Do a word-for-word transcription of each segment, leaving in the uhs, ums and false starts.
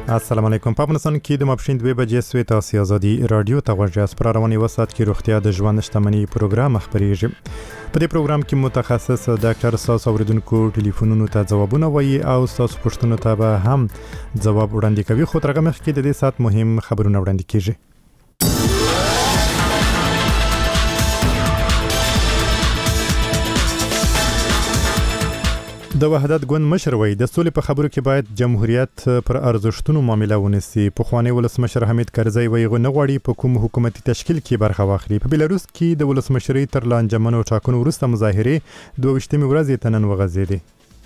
السلام علیکم. په افغانستان کې د ماپښین دوه بجې سوي تاسو ازادي رادیو ته غوږ یاست. پر رواني وسات کې روغتیا د ژوند شتمنۍ پروګرام خبريږي. په دې پروګرام کې متخصص ډاکټر ساس اوریدونکو ټلیفونونو ته ځوابونه وایي او تاسو پوښتنو ته به هم ځواب وړاندې کوي. خو ترغه مخ کې د دې سات مهم خبرونه وړاندې کیږي. د وحدت ګوند مشر وایي د سولې په خبرو کې باید جمهوریت پر ارزښتونو معامله ونیسي. پخوانی ولسمشر حمید کرزی وایي غو نه غواړي په کوم حکومتي تشکیل کې برخه واخلي. په بلاروس کې د ولسمشرۍ تر لانجمنو ټاکنو وروسته مظاهرې دوه ویشتمې ورځې ته نن وغځېدې.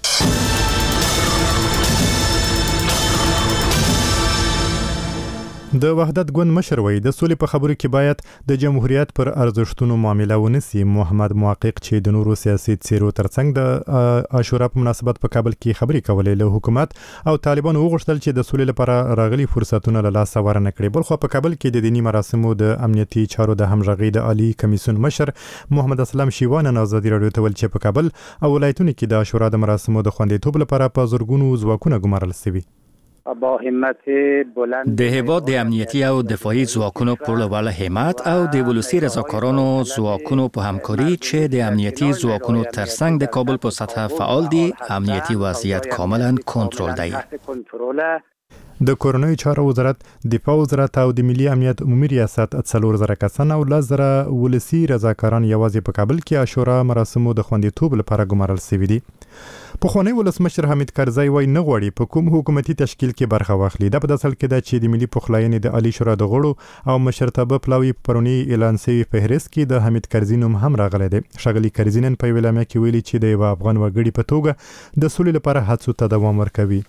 د وحدت ګوند مشر وایي د سولې په خبرو کې باید د جمهوریت پر ارزښتونو معامله ونیسي. محمد محقق چې د نورو سیاسي څیرو ترڅنګ د عاشورا په مناسبت په کابل کې خبرې کولې له حکومت او طالبانو وغوښتل چې د سولې لپاره راغلي فرصتونه له لاسه ورنه کړي. بل خو په کابل کې د دینی مراسمو د امنیتي چارو د همغږۍ د عالی کمیسیون مشر محمد اسلام شیوان نازادي رادیو ته ویل چې په کابل او ولایتونو کې د عاشورا د مراسمو د خوندیتوب لپاره په زورګونو ځواکونه ګمارل شوي. با همت بلند د هیواد د امنیتي او دفاعي ځواکونو په لوړ همت او د ولسی رضاکارانو ځواکونو په همکاري چې د امنیتي ځواکونو ترڅنګ د کابل په سطح فعال دي، امنیتي وضعیت کاملا کنټرول دی. د کورنۍ چارو وزارت، دفاع وزارت او د ملي امنیت عمومي ریاست څلور زره کسان او لس زره ولسی رضاکاران یوازې په کابل کې عاشورا مراسمو د خوندیتوب لپاره ګمارل شوي دي. پخوانی ولسمشر حمید کرزی وایي نه غواړي په کوم حکومتي تشکیل کې برخه واخلي. دا په اصل کې ده چې د ملي پخلاینې د عالی شورا د غړو او مشرتابه پلاوي پرونی اعلان شوی فهرست کې د حمید کرزی نوم هم راغلی دی. ښاغلي کرزی نن په ویلامه کې ویلي چې د یو افغان وګړي په توګه د سولې لپاره هڅو ته دوام ورکوي.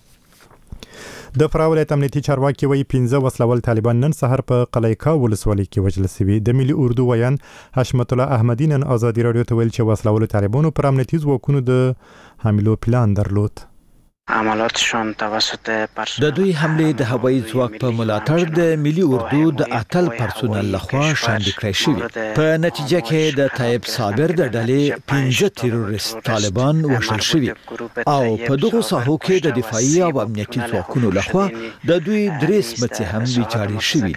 د فراه ولایت امنیتي چارواکي وایي پنځه وسلوال طالبان نن سهار په قلیقا ولسوالۍ کې وژل شوي. د ملي اردو ویان حشمت الله احمدی نن ازادي رادیو ته ویل چې وسلوال طالبانو پر امنیتي ځواکونو د حملو پلان درلود. عملاتشان توسط د دوی حمله د هوایي ځواک په ملاتړ د ملي اردو د اتل پرسونل لخوا شاندې کړای شوی. په نتیجه کې د طیب صابر د ډلې پنځه تروریست طالبان وژل شوي او په دغه ساحو کې د دفاعي او امنیتي ځواکونو لخوا د دوی درې سمڅې هم ویجاړې شوي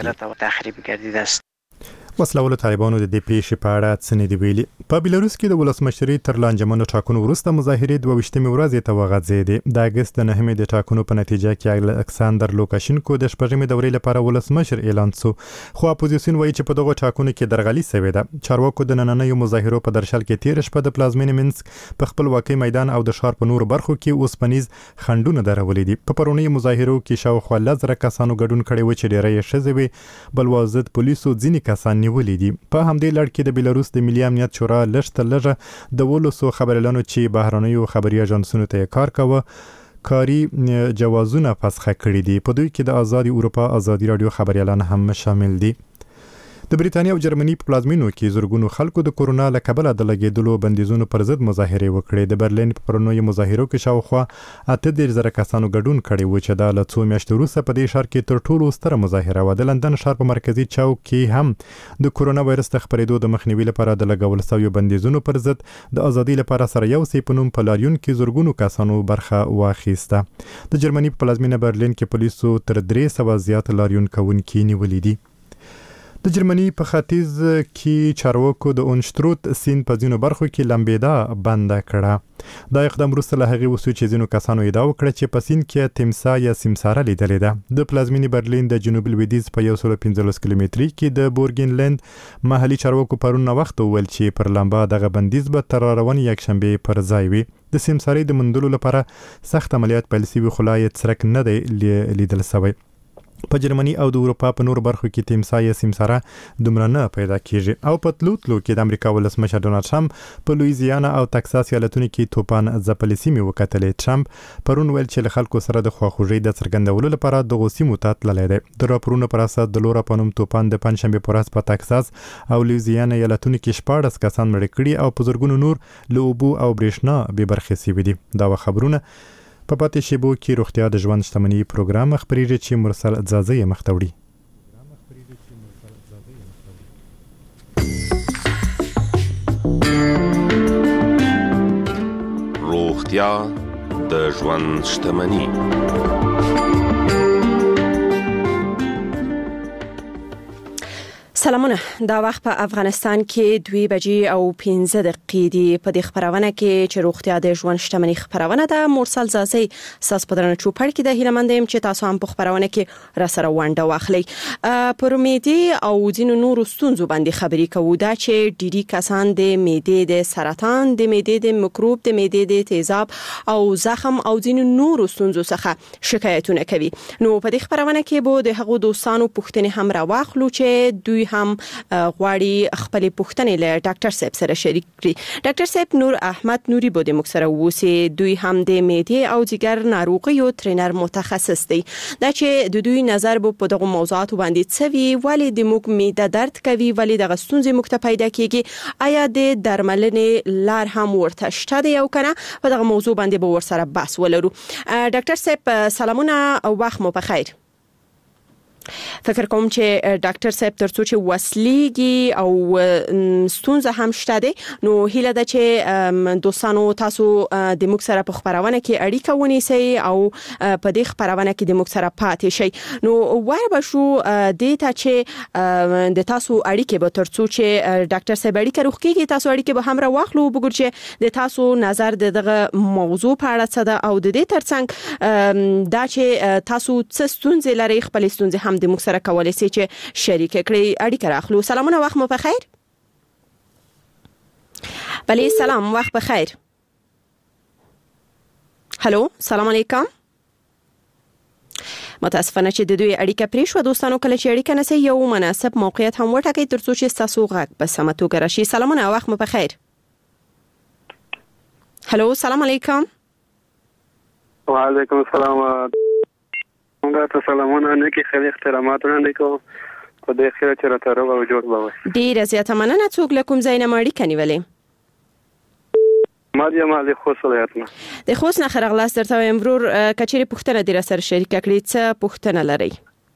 دي. وسلوالو طالبانو د دې پیښې په اړه څه نه دي ویلي. په بلاروس کې د ولسمشرۍ تر لانجمنو ټاکنو وروسته مظاهرې دوه ویشتمې ورځې ته وغځېدې. د اګست د نهمې د ټاکنو په نتیجه کې الکساندر لوکاشینکو د شپږمې دورې لپاره ولسمشر اعلان شو، خو اپوزیسیون وایي چې په دغه ټاکنو کې درغلي شوې ده. چارواکو د نننیو مظاهرو په درشل کې تیر شپه د پلازمینې منسک په خپلواکۍ میدان او د ښار په نورو برخو کې اوسپنیز خنډونه درولي دي. په پرونی مظاهرو کې شاوخوا لس زره کسانو ګډون کړی و چې ډیری یې ښځې وې. بلوازد پولیسو ځینې کسان نیولي دي. په همدې لړ کې د بلاروس د ملي امنیت شورا لږ تر لږه د ولسو خبريالانو چې بهرنیو خبري اژانسونو ته کار کاوه کاری جوازونه فسخه کړي دي. په دوی کې د آزادي اروپا ازادي رادیو خبريالان هم شامل دي. د بریتانیا او جرمني په پلازمینو کې زورګونو خلکو د کورونا له کبله د لګیدلو بندیزونو پر ضد مظاهرې وکړې. د برلین په پرونی مظاهرو کې شاوخوا اته دېرش زره کسانو ګډون کړی و چې دا له څو میاشتو وروسته په دې ښار کې تر ټولو ستره مظاهره وه. د لندن ښار په مرکزي چوک کې هم د کورونا وایرس د خپرېدو د مخنیوي لپاره د لګول شویو بندیزونو پر ضد د ازادۍ لپاره سره یو سی په نوم په لاریون کې زورګونو کسانو برخه واخیسته. د جرمني په پلازمینه برلین کې پولیسو تر درې سوه زیات لاریون کوونکي نیولي دي. د جرمني په ختیځ کې چارواکو د اونشتروت سیند په ځینو برخو کې لمبېدا بنده کړه. دا اقدام وروسته له هغې وشو چې ځینو کسانو ادعا وکړه چې په سیند کې تمسا یا سمساره لیدلې ده. د پلازمینې برلین د جنوب لویدیځ په یو سل پنځلس کیلومتري کې د بورګینلند محلي چارواکو پرون وخت وویل چې پر لمبا دغه بندیز به تر روانې یکشنبې پر ځای وي. د سمسارې د موندلو لپاره سخت عملیات پیل شوي خو لا یې څرک نه دی لیدل شوی. په جرمني او د اروپا په نور برخو کې تمسا یا سمساره دومره نه پیدا کیږي. او په تلو تلو کې د امریکا ولسمشر ډونالد ټرمپ په لویزیانا او تکساس ایالتونو کې توپان ځپلې سیمې وکتلې. ټرمپ پرون ویل چې له خلکو سره د خواخوږۍ د څرګندولو لپاره دغو سیمو ته تللی دی. د راپورونو پر اساس د لورا په نوم توپان د پنجشنبې په ورځ په تکساس او لویزیانا ایالتونو کې شپاړس کسان مړه کړي او په زرګونو نور له اوبو او برېښنا بې برخې شوي دي. دا خبرونه په پاتې شیبو کې روغتیا د ژوند شتمنۍ پروګرام خبريږي چې مرسل ځاځي مخته وړي. روغتیا د ژوند شتمنۍ. سلامونه. دا وخت په افغانستان کې دوی بجې او پنځه دقیقې دي. په دې خبرونه کې چې روغتیا د ژوند شتمنۍ خبرونه ده، مرسل زاسي ساس پدرنه چوپړ کې د هیلمندیم چې تاسو هم په خبرونه کې را سره ونده واخلي. پر معدې او ځینو نورو ستونزو باندې خبرې کوو، دا چې ډېری کسان د معدې د سرطان، د معدې د میکروب، د معدې د تیزاب او زخم او ځینو نورو ستونزو څخه شکایتونه کوي. نو په دې خبرونه کې به د هغو دوستانو پوښتنې هم را واخلو چې دوی هم غواړي خپل پوښتنې له ډاکټر صاحب سره شریک کړي. ډاکټر صاحب نور احمد نوري بوده موږ سره ووسی، دوی هم د معدې او جګر ناروغیو ټرینر متخصص دی. دا چې د دوی نظر په دغه موضوعات باندې څه وی، ولی د موږ معده درد کوي، ولی د غستونځ موږ ته پیدا کیږي، آیا د درملنې لار هم ورته شته دی او کنه؟ په دغه موضوع باندې به ور سره بحث ولرو. ډاکټر صاحب سلامونه او وخت مو بخیر. فکر کوم چې ډاکټر صاحب ترڅو چې وسلیږي او ستونزه هم شته دي، نو هیله ده چې دوستانو تاسو د موږ سره په خبرونه کې اړیکه ونیسئ او په دې خبرونه کې د موږ سره پاتې شئ. نو وای به شو د ته چې د تاسو اړیکه به ترڅو چې ډاکټر صاحب اړیکه روغ کیږي، تاسو اړیکه به هم را واخلو، وګورئ چې د تاسو نظر دغه موضوع په اړه څه ده او د دې ترڅنګ دا چې تاسو څه ستونزې لري، خپل ستونزې هم د موږ سره کولای شي چې شریک کړئ. اړیکه راخلو. سلامونه، وخت مو بخیر. بله سلام، وخت بخیر. هلو، سلام علیکم. متاسفانه چې د دوی اړیکه پرې شو. دوستانو کله چې اړیکه نسي یو مناسب موقعیت هم وټاکئ ترڅو چې تاسو غږ په سمه توګه راشي. سلامونه، وخت مو بخیر. هلو، سلام علیکم. وعلیکم السلام. څنګه سلامونه نه کې خیر احترامات وړاندې کوم. په دې خیر چې راته روغ او جوړ بوي. ډیره زیاته مننه. څوک له کوم ځای نه اړیکه نیولې؟ مریم علي خوست ولایت نه. د خوست نه خرغلاس درته وایم ورور، کچېرې پوښتنه دې را سره شریک کړې، څه پوښتنه لرئ؟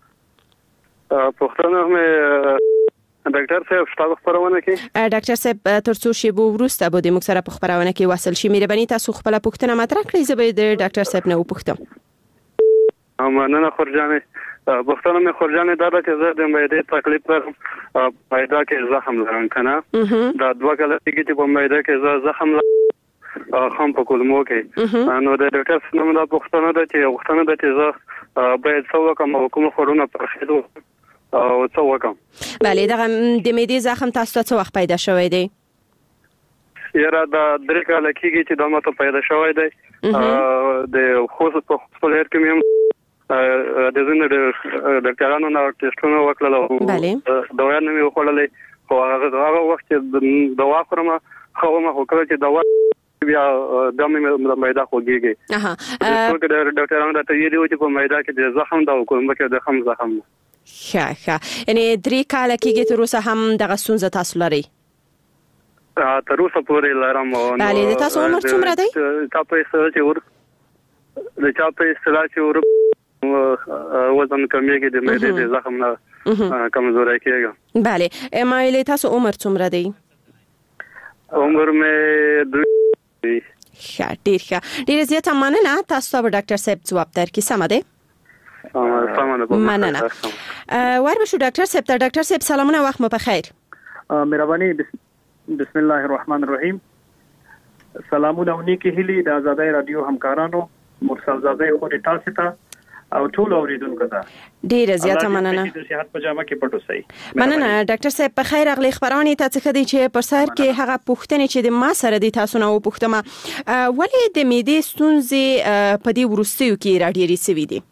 پوښتنه مې ډاکټر صاحب شپږ خبرونه کې ډاکټر صاحب ترڅو شی بو ورسته بو د موږ سره په خبرونه کې وصل شي، مهرباني تاسو خپل پوښتنه مطرح کړئ، زه به د ډاکټر صاحب نه وپوښتم. مننه خورجانې. پوښتنه مې خورجانې دا ده چې زه د معدې تکلیف لرم، معده کې زخم لرم کنه. دا دوه کله کېږي چې په معده کې زه زخم لرم هم په کولمو کې. نو د ډاکټر صاحب نوم دا پوښتنه ده چې غوښتنه ده چې زه باید څه وکړم او کوم خورونه پرخېدو او څه وکړم. بله، دغه د معدې زخم تاسو ته څه وخت پیدا شوی دی؟ یاره دا درې کاله کېږي چې دا ماته پیدا شوی دی. د خوست په خپل هر کې مې د زنه د ډاکټرانو نه ټیسټونه وکړل او دوا نه مې وخوړلې، خو هغه وخت چې دوا خورم خو ما خو کړ چې دوا بیا د مې معده خوږیږي. اها څنګه د ډاکټرانو ته یې دی چې په معده کې د زخم دا کوم کې د خم زخم. ښه ښه، یعنی درې کاله کېږي تر اوسه هم دغه ستونزه تاسو لرئ؟ تر اوسه پورې لرم. بله، د تاسو عمر څومره دی؟ چا په اصطلاح چې ور د چا په اصطلاح چې ور وزن کمیږي، د معدې د زخم نه کمزوري کېږي. بله، مایلې تاسو عمر څومره دی؟ عمر مې دوی. ښه، ډیر ښه، ډیر زیاته مننه. تاسو ته ډاکټر صاحب ځواب درکړي. سمه ده؟ مننه. وربشو ډاکټر صاحب ته. ډاکټر صاحب سلامونه، وخت مو بخیر. مهرباني. بسم الله الرحمن الرحیم. سلامونه او نیکی هیلي د آزادۍ رادیو همکارانو، مرسل زاده خو دې تاسو ته او ټول اوریدونکو ته ډیره زیاته مننه. د صحت په جامه کې پټو سي. مننه ډاکټر صاحب. په خیر اغلی خبرونه ته څه خدي چې پر سر کې هغه پوښتنه چې د ما سره د تاسو نه وپوښتمه، ولې د معدې ستونزې په دې ورستیو کې راډيري سوي دي؟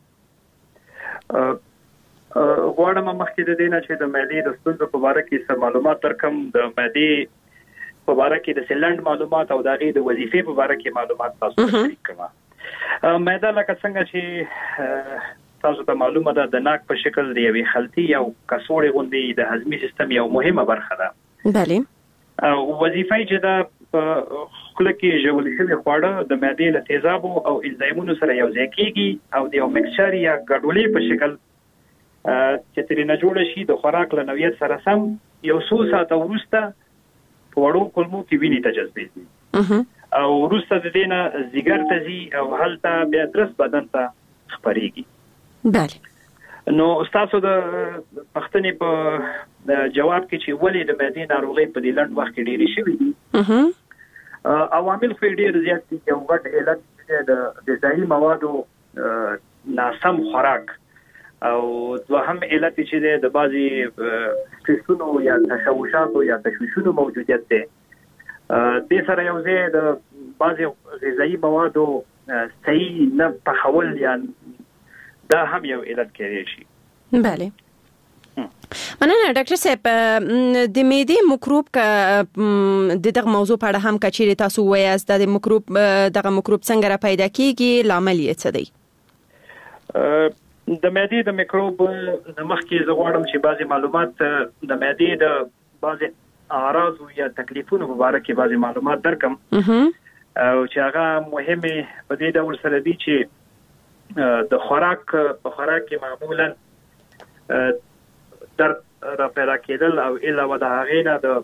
غواړم مخکې د دینه چې د معدې د ستونزو په اړه کې څه معلومات درکم. د معدې په اړه کې د سلند معلومات او د غي د وظیفې په اړه کې معلومات تاسو ته شریک کوم. معده لکه څنګه چې تاسو ته معلومه ده د ناک په شکل دی یوې خلطي او کڅوړې غوندي د هضمي سیستم یو مهمه برخه ده. بله. او وظیفه چې دا خپل کې ژول شوی خواړه د معدې له تیزابو او انزایمونو سره یو ځای کیږي او د یو مکسچر یا ګډولې په شکل چې ترې نه جوړ شي د خوراک له نوعیت سره سم یو څو ساعته وروسته په وړو کولمو کې وینې ته جذبېږي او وروسته د دې نه ځیګر ته ځي او هلته بیا درس بدن ته خپرېږي. بله. نو تاسو د پښتنې په جواب کې چې ولې د معدې ناروغي په دې لنډ وخت کې ډېرې شوې دي عوامل خو ډېر زیات دي. یو غټ علت د غذایي موادو ناسم خوراک او دوهم علت چې د بعضي سټرسونو یا تشوشاتو یا تشویشونو موجودیت دی. د سره یو ځای د بعضي غذایي موادو صحیح نه پخول یا دا هم یو علت کېدای شي. بله. مننه ډاکټر صاحب، د معدې میکروب کا د دغه موضوع په اړه هم کچېرې تاسو وایاست د میکروب دغه میکروب څنګه را پیدا کیږي، لامل یې څه دی؟ د معدې د میکروب د مخکې زه غواړم چې بعضي معلومات د معدې د بعضي اعراض یا تکلیفونو په اړه کې بعضي معلومات درکم او چې هغه مهمه په دې ډول سره دي چې د خوراک په خوراک کې معمولا درد را پیدا کېدل او علاوه د هغې نه د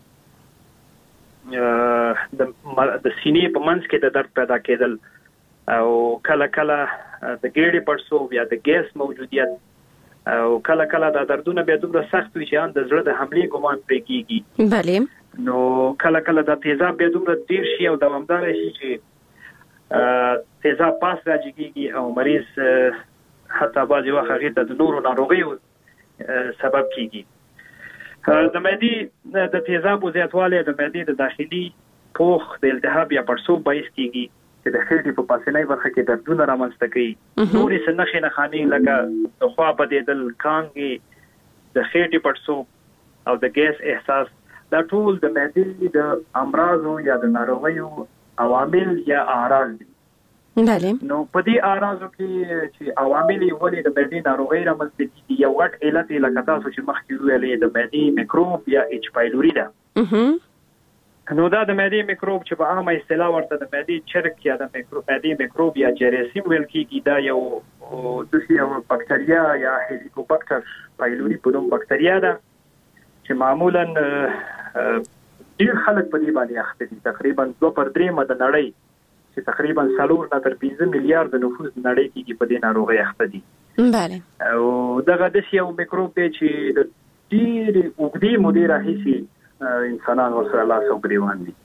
د سینې په منځ کې د درد پیدا کېدل او کله کله د ګېډې پړسوب یا د ګیس موجودیت او کله کله د دردونه بیا دومره سخت وي چې ان د زړه د حملې ګمان پرې کېږي. بله. نو کله کله د تیزاب بیا دومره ډېر شي او دوامدار شي چې تیزاب پاس راځي او مریض حتی بعضې وخت هغې ته د نورو ناروغیو سبب کیږي. د معدې د تیزابو زیاتوالی د معدې د داخلي پوخ د التهاب یا پړسوب باعث کیږي چې د خېټې په پاسنۍ برخه کې دردونه رامنځته کوي. نورې څه نښې نښانې لکه د خوا بدېدل، کانګې، د خېټې پړسوب او د ګیس احساس، دا ټول د معدې د امراضو یا د ناروغیو عوامل یا اعراض دي. بله. نو په دې اعراضو کې چې عوامل یې ولې د معدې ناروغۍ رامنځته کېږي، یو غټ علت یې لکه تاسو چې مخکې وویلې د معدې میکروب یا ایچ پایلوري ده. نو دا د معدې میکروب چې په عامه اصطلاح ورته د معدې چرک یا د معدې میکروب یا جراثیم ویل کېږي، دا یو داسې یو بکتریا یا هیلیکوباکټر پایلوري په نوم بکتریا ده چې معمولا ډېر خلک په دې باندې اخته دي. تقریبا دوه پر درېیمه د نړۍ چې تقریبا څلور نه تر پنځه میلیارډ نفوس نړۍ کې په دې ناروغۍ اخته دي. بله. او دغه داسې یو میکروب دی چې د ډېرې اوږدې مودې راهیسې انسانان ورسره لاس او ګریوان دي.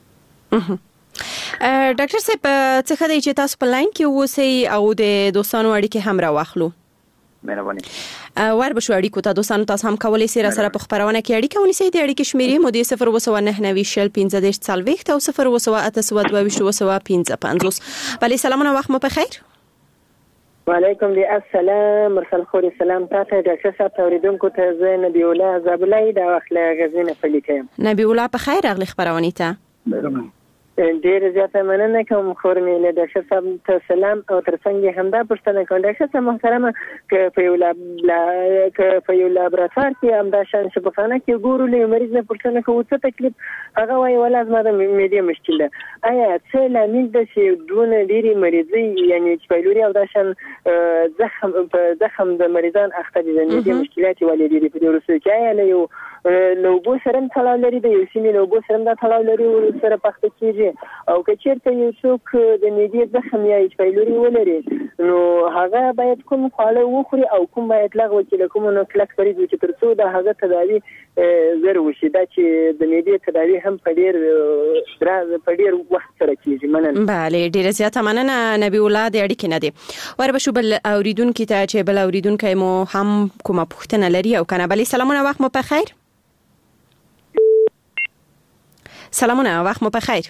ډاکټر صاحب، څه ښه دی چې تاسو په لاین کې اوسئ او د دوستانو اړیکې هم راواخلو. مهرباني. ور به شو اړیکو ته دوستانو تاسو هم کولی سئ را سره په خبرونه کې اړیکه ونیسئ. د اړیکې شمیرې مو د صفر اووه سوه نهه نوي شل پنځه دېرش څلوېښت او صفر اووه سوه اته سوه دوه ویشت اووه سوه پنځه پنځوس. بله، سلامونه، وخت مو په خیر. وعلیکم دی السلام. مرسل خوري سلام تاسو ډاکټر صاحب ته اوریدونکو ته زه نبی الله زابلای د اخلا غزنه فلیکم. نبی الله په خیر راغلی خبرونه ته. ډیر زیاته مننه کوم خورمې له ډاکټر صاحب ته سلام او ترڅنګ همدا پوښتنه کوم ډاکټر صاحب محترمه ک په یو لاب ک په یو لابراتوار کې همدا شان شفاخانه کې ګورو له مریض نه پوښتنه کوو څه تکلیف هغه وایي ولا زما د معدې مشکل ده. آیا څه لامل ده چې دونه ډیری مریضي یعنی چې پایلوري او دا شان زخم په زخم د مریضان اخته دي د معدې مشکلات ولې دي په دې ورسې کې آیا له یو لوګو سره تړاو لري د یو سیمې لوګو سره دا تړاو لري سره پخته کیږي او که چیرته یو څوک د معدې زخم یا ایچ پایلوري ولري نو هغه باید کوم خواړه وخوري او کوم باید لغوه کړي کوم نو کلک پرې چې تر څو د هغه تداوی زر وشي دا چې د معدې تداوی هم په ډیر دراز په ډیر وخت سره کیږي. مننه. بله، ډیره زیاته مننه نبی الله. د اړیکې نه دی ور به شو بل اوریدونکو ته چې بل اوریدونکو مو هم کومه پوښتنه لري او کنه. بله، سلامونه، وخت مو په خیر. سلامونه، وخت مو په خیر.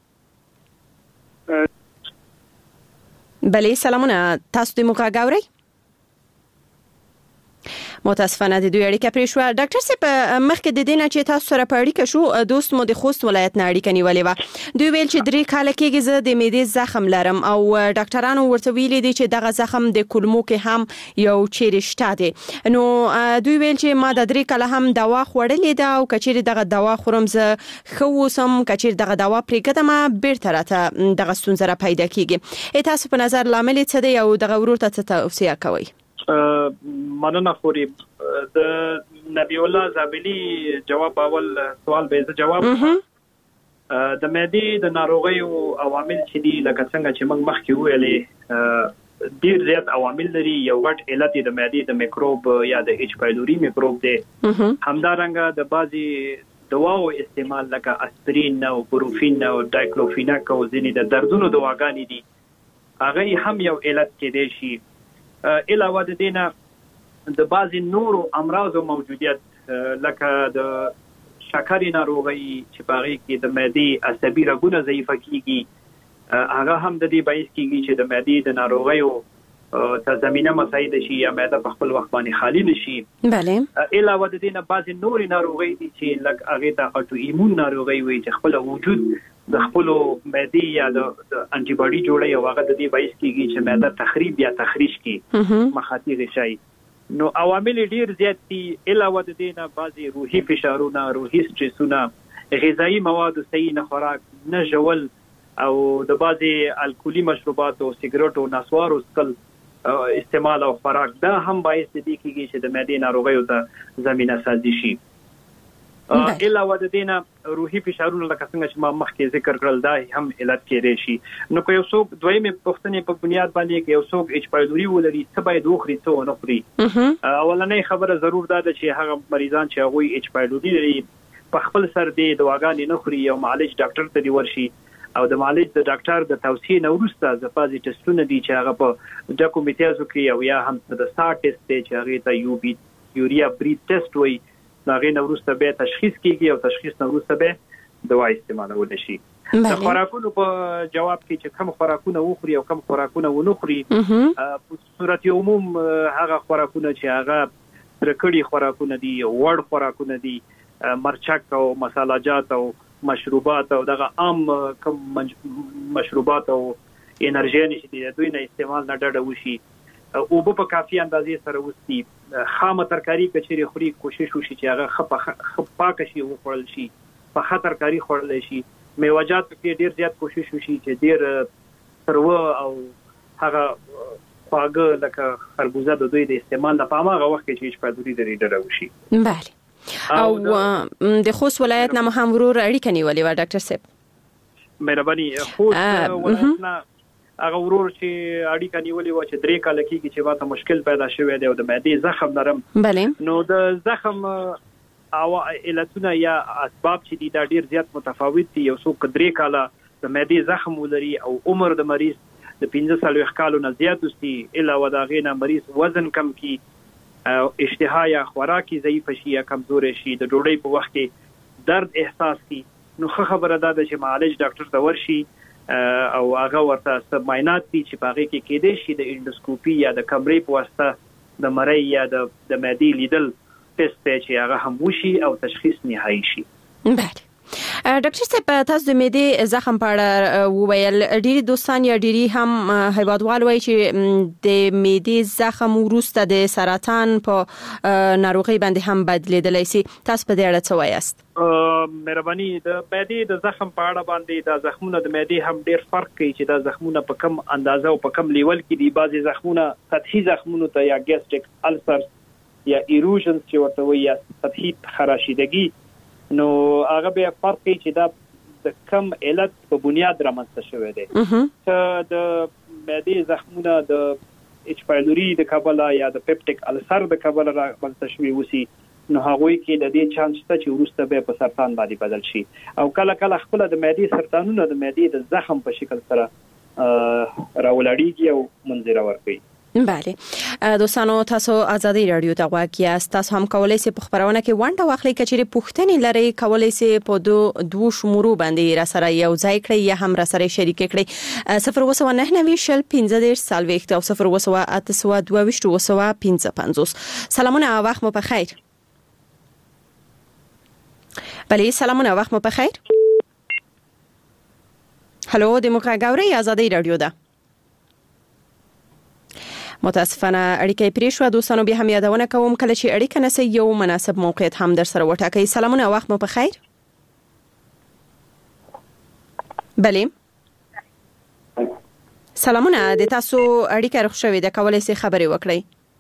بله، سلامونه، تاسو د موږ غاوري؟ متاسفانه د دوی اړیکه پرې شو. ډاکټر صاحب، مخکې د دې نه چې تاسو سره په اړیکه شو دوست مو د خوست ولایت نه اړیکه نیولې وه. دوی ویل چې درې کاله کېږي زه د معدې زخم لرم او ډاکټرانو ورته ویلي دي چې دغه زخم د کولمو کې هم یو چیرې شته دی. نو دوی ویل چې ما د درې کاله هم دوا خوړلې ده او کچېرې دغه دوا خورم زه ښه اوسم، کچېرې دغه دوا پرېږدم بیرته راته دغه ستونزه را پیدا کېږي. تاسو په نظر لامل یې څه دی او دغه ورور ته څه توصیه کوئ؟ مننه خوري. د نبی الله زابلی جواب اول سوال به زه جواب د معدې د ناروغیو عوامل چې دي لکه څنګه چې موږ مخکې ویلې ډیر زیات عوامل لري. یو غټ علت د معدې د میکروب یا د ایچ پایلوري میکروب دی. همدارنګه د بعضي دواو استعمال لکه اسپرین او بروفین او ډایکلوفیناک او ځینې د دردونو دواګانې دي، هغه هم یو علت کېدای شي. علاوه د دې نه د بعضي نورو امراضو موجودیت لکه د شکرې ناروغي چې په هغې کې د معدې عصبي رګونه ضعیفه کېږي، هغه هم د دې باعث کېږي چې د معدې د ناروغیو ته زمینه مساعد شي یا معده په خپل وخت باندې خالی نشي. بله علاوه د دې نه بعضي نورې ناروغۍ دي چې لکه هغې ته اټو ایمون ناروغۍ وایي چې خپل وجود د خپل معدې یا د انټي باډي جوړي او هغه د دې باعث کېږي چې معده تخریب یا تخریش کې مخاطر شي. نو عوامل ډیر زیات دي. علاوه د دې نه بعضي روحي فشارونه، روحي سټرسونه، غذایی مواد صحیح نه خوراک نه ژول او د بعضي الکولي مشروبات او سیګریټ او نسوارو سکل استعمال او خوراک دا هم باعث دي کېږي چې د معدې ناروغیو ته زمينه سازي شي. علاوه د دې نه روحي فشارونه لکه څنګه چې ما مخکې ذکر کړل دا هم علت کېدای شي. نو که یو څوک دویمه پوښتنې په بنیاد باندې کې یو څوک ایچ پایلوري ولري څه باید وخوري څه ونه خوري، اولنۍ خبره ضرور ده چې هغه مریضان چې هغوی ایچ پایلوري لري په خپل سر دې دواګانې نه خوري او معالج ډاکټر ته دی ورشي او د معالج د ډاکټر د توصیې نه وروسته د فازي ټیسټونه دي چې هغه په ډاکو میتیازو کې او یا هم د سار ټیسټ دی چې هغه ته یو بي یوریا برید ټیسټ وایي، هغه نه وروسته به تشخیص کیږي او تشخیص نه وروسته به دوا استعمالول شي. د خوراکونو په جواب کې چې کوم خوراکونه وخوري او کوم خوراکونه ونه خوري، په صورت عموم هغه خوراکونه چې هغه ترکړي خوراکونه دي، وړ خوراکونه دي، مرچک او مساله‌جات او مشروبات او دغه عام کوم مشروبات او انرژي چې د دوی نه استعمال نه ډډه وشي او په کافي اندازې سره وستي. خامه ترکاری کچېری خوري کوشش وشي چې هغه خپ پاک شي او خورل شي، په خطر کاری خورل شي. میوه‌جات کې ډیر زیات کوشش وشي چې ډیر تروه او هغه خواږه لکه خربوزه د دوی د استعمال نه په هغه وخت کې چې په دوی د ډډه وشي. بله. او د خوست ولایت نه هم ورور اړیکه نیولې و ډاکټر صاحب؟ مهرباني. خوست ولایت نه هغه ورور چې اړیکه نیولې و چې درې کال کېږي چې واته مشکل پیدا شوی دی او د معدې زخم لرم. بله. نو د زخم او علتونه یا اسباب چې دي دا ډیر زیات متفاوت دي. یو څوک درې کال د معدې زخم ولري او عمر د مریض د پنځه څلوېښت کالو نه زیات وي، علاوه د هغې نه مریض وزن کم کی، اشتها یا خوراکي ضعیف شي یا کمزور شي، د ډوډۍ په وخت کې درد احساس کی، نو ښه خبره ده چې معالج ډاکټر ته ورشي او هغه ورته څه معاینات دي چې په هغې کې کېدای شي د انډوسکوپي یا د کمرې په واسطه د مرۍ یا د معدې لیدل ټیسټ دی چې هغه هم وشي او تشخیص نهایي شي. بله. ډاکټر صاحب تاسو د معدې زخم په اړه وویل، ډېری دوستان یا ډېری هم هیوادوال وایي چې د معدې زخم وروسته د سرطان په ناروغۍ باندې هم بدلیدلی شي، تاسو په دې اړه څه وایاست؟ مهرباني. د معدې د زخم په اړه باندې دا زخمونه د معدې هم ډېر فرق کوي چې دا زخمونه په کم اندازه او په کم لیول کې دي. بعضي زخمونه سطحي زخمونو ته یا ګیسټریک السر یا ایروژنز چې ورته وایي یا سطحي خراشیدګي، نو هغه به فرق کوي چې دا د کم علت په بنیاد رامنځته شوی دی. چې د معدې زخمونه د ایچ پایلوري د کبله یا د پیپټیک السر د کبله رامنځته شوي وسی، نو هغوی کې د دې چانس شته چې وروسته به په سرطان باندې بدل شي او کله کله خپل د معدې سرطانونه د معدې د زخم په شکل سره راولاړیږي او منځ راورکوي. بله. دوستانو تاسو آزادي رادیو ته غواړئ یاست، تاسو هم کولای شئ په خبرونه کې ونډه واخلئ. کچېرې پوښتنې لرئ کولای شئ په دو دوه شمورو باندې را سره یو ځای کړئ یا هم را سره شریک کړئ. صفر اووه سوه نهه نوي شل پنځه دېرش څلوېښت او صفر اووه سوه اته سوه دوه ویشت اووه سوه پنځه پنځوس. سلامونه، وخت مو په خیر. بله سلامونه، وخت مو په خیر. هلو د موږ غاوري آزادي رادیو ده. متاسفانه اړیکه پرې شو. دوستانو بیا هم یادونه کوم کله چې اړیکه نسي یو مناسب موقعیت هم در سره وټاکئ. سلامونه، وخت مو په خیر. بله سلامونه، د تاسو اړیکه رخ شوې ده، کولای شئ خبرې وکړئ.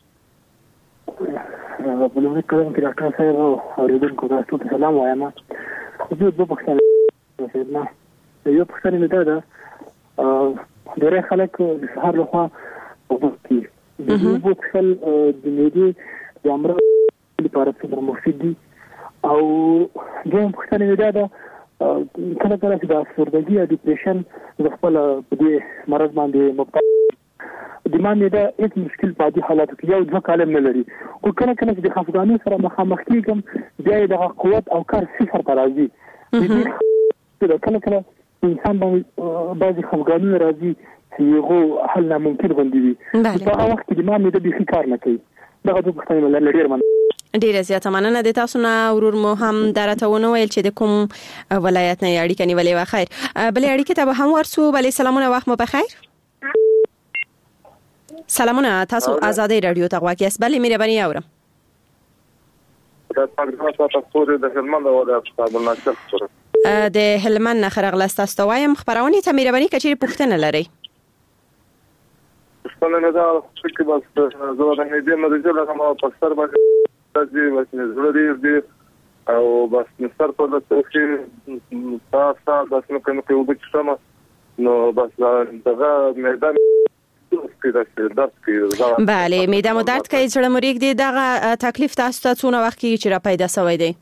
په لومړي قدم کې ډاکټر صاحب او اوریدونکو تاسو ته سلام وایم. زه دوه پوښتنې لرم. یو پوښتنه مې دا ده، ډېری خلک د سهار لخوا وبوتي د بوتل د معدې د امراض لپاره څومره مفید دي او دویم پوښتنه دا ده کله کله چې د افسردګي او ډیپریشن د خپل په دې مرض باندې مبتلا د معنی دا هیڅ مشکل پاتې حالات کې یو ځکه کالم نه لري او کله کله چې د خفګانۍ سره مخامخ کیږم بیا د قوت او کار صفر ته راځي د کله کله انسان باندې بعضي خفګانونه راځي چې یو حل ناممکن غوندي وي په هغه وخت کې د معنی د بيخي کار نه کوي دغه د پښتنو لپاره ډیر من ډیره زیاته مننه د تاسو نه ورور مو هم درته ویل چې د کوم ولایت نه اړیکه نیولې و خیر بلې اړیکه ته به هم ورسو بلې سلامونه وخت مو بخیر سلامونه تاسو آزادۍ رادیو ته غواړئ اس بلې مهرباني اورم د هلمند نه خرغلست تاسو وایم خبرونه ته مهرباني کچې پوښتنه لري خپل نه دا چې بس زه د دې مریض له کومه پکستر باندې چې بس زړه دې او بس نستر په دغه چې تاسو بس نو کوم په وبچ سم نو بس دغه میدان بله میدان مو درد کوي چې مریګ دې دغه تکلیف تاسو ته څونه وخت کې چې را پیدا شوی دی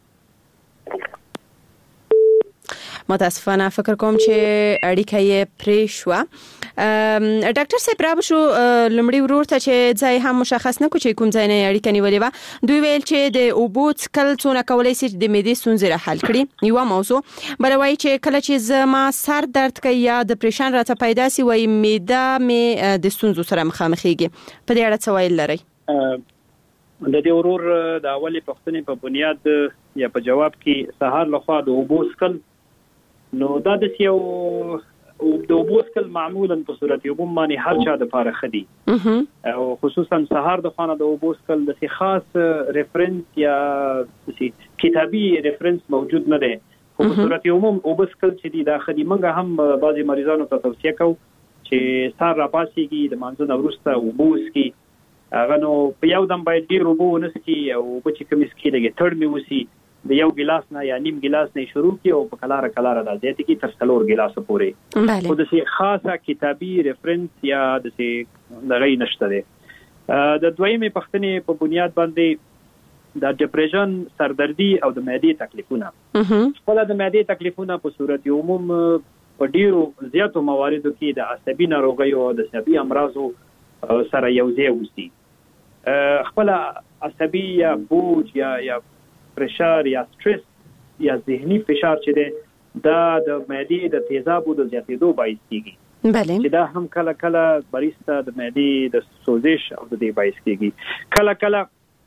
متاسفانه فکر کوم چې اړیکه یې پرې شو ډاکټر صاحب راو شو لمړی ورور ته چې ځای هم مشخص نه کو چې کوم ځای نه اړیکه نیولې و دوی ویل چې د اوبوت کل څونه کولای شي د معدې ستونزې را حل کړي یو موضوع بل وایي چې کله چې زما سر درد کوي یا ډیپریشن راته پیدا شي وایي معده مې د ستونزو سره مخامخېږي په دې اړه څه ویل لري د دې ورور د اولې پښتنې په بنیاد یا په جواب کې سهار لخوا د اوبوس کل نو دا د یو د اوبوسکل معمولا په صورت یو باندې هر چا د لپاره خدي او خصوصا سهار د خانه د اوبوسکل د خاص ریفرنس یا کتابي ریفرنس موجود نه دی په صورت یو اوبوسکل چې دی د خدي منګه هم بعضي مریضانو ته توصيه کوي چې سهار را پاسيږي د مانځنه وروسته اوبوس کې هغه نو په یو دم باید ډیر اوبو ونسکي او په چې کوم سکي دغه تړ می وسی د یو ګلاس نه یا نیم ګلاس نه شروع کی او په کلاره کلاره د زیات کی تر څلور ګلاس پورې خو د سي خاصه کتابي ریفرنس یا د سي لغی نشته ده د دویمه پښتنې په بنیاد باندې د ډیپریشن سردردي او د معدې تکلیفونه خپل د معدې تکلیفونه په صورت عموم په ډیرو زیاتو مواردو کې د عصبي ناروغیو او د عصبي امراضو سره یو ځای وسی خپل عصبي یا بوج یا یا پرشر یا سټرس یا ذهني فشار چې ده دا د معدې د تیزابو د زیاتېدو باعث کیږي بله چې دا هم کله کله بریسته د معدې د سوزش او د دې باعث کیږي کله کله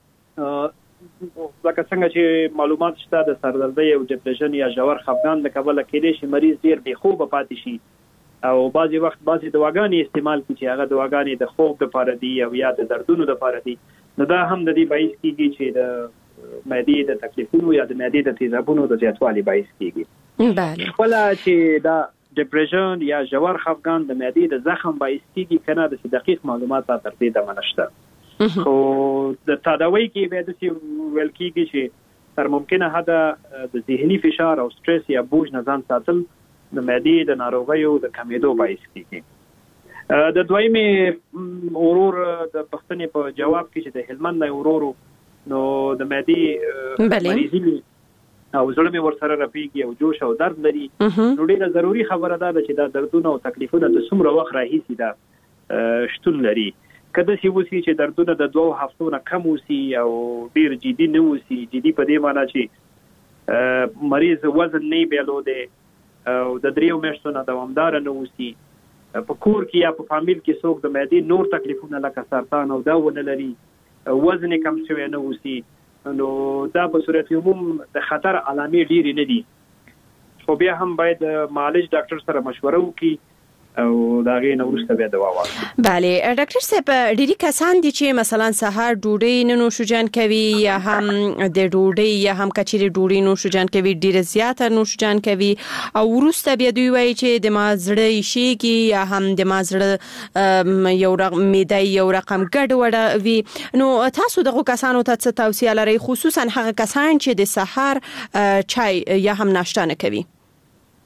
لکه څنګه چې معلومات شته د سردردۍ او ډیپریشن یا ژور خفګان د کبله کېدې شي مریض ډیر بې خوبه پاتې شي او بعضی وخت بعضی دواګانې استعمال کړي چې هغه دواګانې د خوب لپاره دي او یا د دردونو لپاره دي نو دا هم د دې باعث کیږي چې د معدې د تکلیفونو یا د معدې د تیزابونو د زیاتوالي باعث کیږي بله خپل چې دا ډیپریشن یا ژور خفګان د معدې د زخم باعث کیږي کنه د دقیق معلومات تر دې د منشته خو د تداوی کې به د ویل کیږي چې تر ممکنه حدا د ذهني فشار او سټرس یا بوج نه ځان ساتل د معدې د ناروغیو د کمیدو باعث کیږي د دویمه اورور د پښتنې په جواب کې چې د هلمند نه اورورو نو د معدې مریضي او زړه مې ورسره رپیږي او جوش او درد لري نو ډیره ضروری خبره ده چې دا دردونه او تکلیفونه د څومره وخت راهیسي ده شتون لري کله چې وسی چې دردونه د دوه هفتو نه کم وسی او ډیر جدي نه وسی جدي په دې معنی چې مریض وزن نه بیلو ده او د دریو میاشتو نه دوامدار نه وسی په کور کې یا په فامیل کې څوک د معدې نور تکلیفونه لکه سرطان او دا ونه لري وزن کم شوی نه وسی نو دا په صورت عموم د خطر علامې ډېرې نه دي خو بیا هم باید معالج ډاکټر سره مشوره وکړي او دا غي نو وروسته بیا دوا واخلي بله ډاکټر صاحب ډېری کسان دي چې مثلا سهار ډوډۍ نه نوشجان کوي یا هم د ډوډۍ یا هم کچېری ډوډۍ نوشجان کوي ډېر زیاته نوشجان کوي او وروسته بیا دوی وایي چې د مازړه شيږي یا هم د مازړه یو رقم میده یو رقم ګډ وړه وي نو تاسو دغه کسانو ته څه توصیه لرئ خصوصا هغه کسان چې د سهار چای یا هم ناشته نه کوي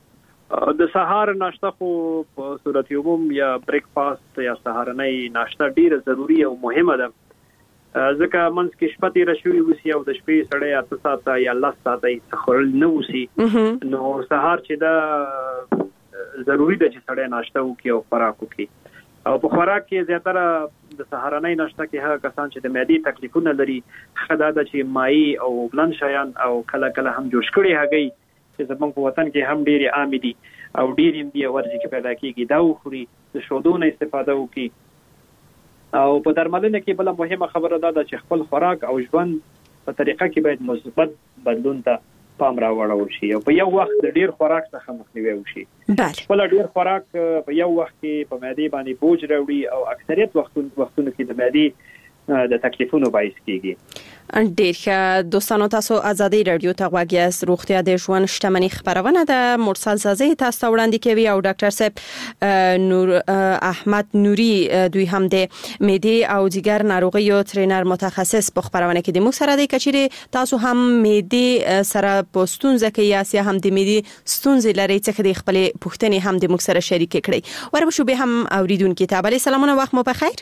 د سهار ناشته خو په صورت عموم یا بریک فاست یا سهارنۍ ناشته ډیره ضروری او مهمه ده، ځکه منځ کې شپه تیره شوې وسی او د شپې سړی اته ساعته یا لس ساعته څه خورل نه وسی، نو سهار چې دا ضروری ده چې سړی ناشته وکړي او خوراک وکړي. او په خوراک کې زیاتره د سهارنۍ ناشته کې هغه کسان چې د معدې تکلیفونه لري خدا د چې مای او بلند شیان او کله کله هم جوش کړي هغه چې زموږ په وطن کې هم ډېری عام دي او ډېری هم دی ورځي کې پیدا کیږي دا وخوري، د شودونو استفاده وکړي. او په درملنه کې بل مهمه خبره ده چې خپل خوراک او ژوند په طریقه کې باید مثبت بدلون ته پام راوړل شي او په یو وخت د ډیر خوراک څخه مخنیوي وشي. بله خپل ډیر خوراک په یو وخت کې په معدې باندې بوج راوړي او اکثریت وختونو وختونو کې د معدې د تکلیفونو باعث کیږي. ډیر ښه دوستانو، تاسو ازادي رادیو ته غواړئ از روغتیا د ژوند شتمنۍ خبرونه ده. مرسل زازي تاسو ته وړاندې کوي او ډاکټر صاحب نور احمد نوري دوی هم د معدې او جګر ناروغیو ټرینر متخصص په خبرونه کې د مو سره د کچري تاسو هم معدې سره پوستونځ کې یا سي هم د معدې ستونزې لري چې د خپل پوښتنې هم د مو سره شریک کړئ. وربه شو به هم اوریدونکو ته بل سلامونه، وخت مو په خیر.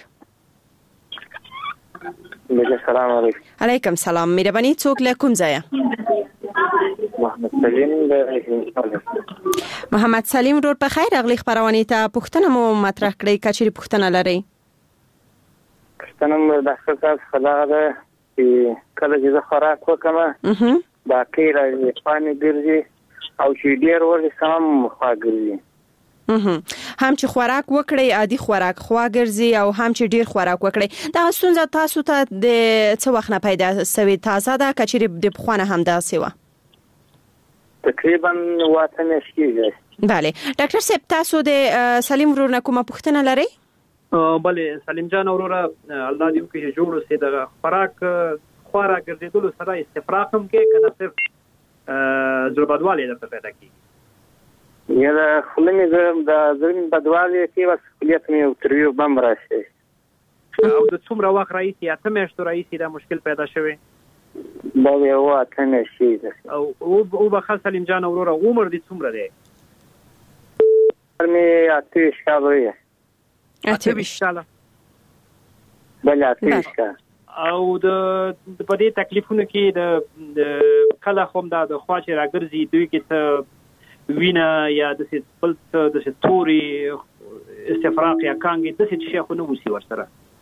السلام علیکم. علیکم سلام. مهرباني څوک له کوم ځای؟ محمد سلیم د محمد سلیم ورور په خیر. اغلی خبرونه ته پوښتنه مو مطرح کړئ، کچري پوښتنه لري؟ پوښتنه مو د خپل خلاغه ده چې کله چې زه خوراک وکم باقي راځي پانی ګرځي او چې ډیر ورته سم خواږي. هم چې خوراک وکړي عادي خوراک خواږي او هم چې ډیر خوراک وکړي. دا ستونزه تاسو ته د څه وخت نه پیدا شوې؟ تازه ده کچري د بخونه هم دا سیوا؟ تقریبا واته نشي. بله ډاکټر صاحب تاسو د سلیم ورور نه کومه پوښتنه لري؟ بله سلیم جان وروره الله دې وکړي جوړ سي د خوراک خوراک ګرځیدلو سره استفراغ هم کې کنه صرف ضربادواله د پیدا کیږي. یا د خلنې زم د زم بدواله کې واس کلیت مې تریو بم راشي او د څومره وخت راځي اته میاشتو راځي دا مشکل پیدا شوی دا یو اته نشي او او بخښه سلیم جان وروره عمر دې څومره دی؟ مې اته شاوې اته شاله بل اته شاله او د په دې تکلیفونو کې د کله هم دا د خواچ راګرځي دوی کې ته وینا یا د څه بل څه د څه توري استفراغ یا کانګي د څه شي خو نو وسی ورسره.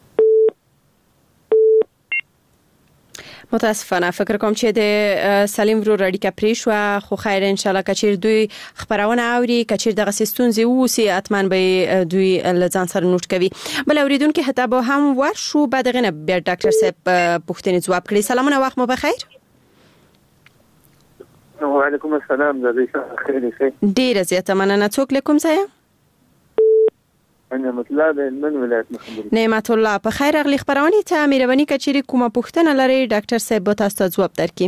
متاسفانه فکر کوم چې د سلیم ورو اړیکه پرې شو، خو خیر ان شاء الله کچیر دوی خبرونه اوري کچیر دغه ستونزې ووسی اتمن به دوی لزان سره نوٹ کوي. بل اوریدونکو هتا به هم ورشو بعد غنه بیا ډاکټر صاحب پوښتنه جواب کړي. سلامونه، وخت مو بخیر. وعلیکم السلام. د دې خیر شه ډیر زیاته مننه. څوک لیکم ځای؟ نعمت الله د من ولایت محمد. نعمت الله په خیر. اغلی خبرونه ته مهرباني کچری کومه پوښتنه لري ډاکټر صاحب به تاسو ته جواب درکړي.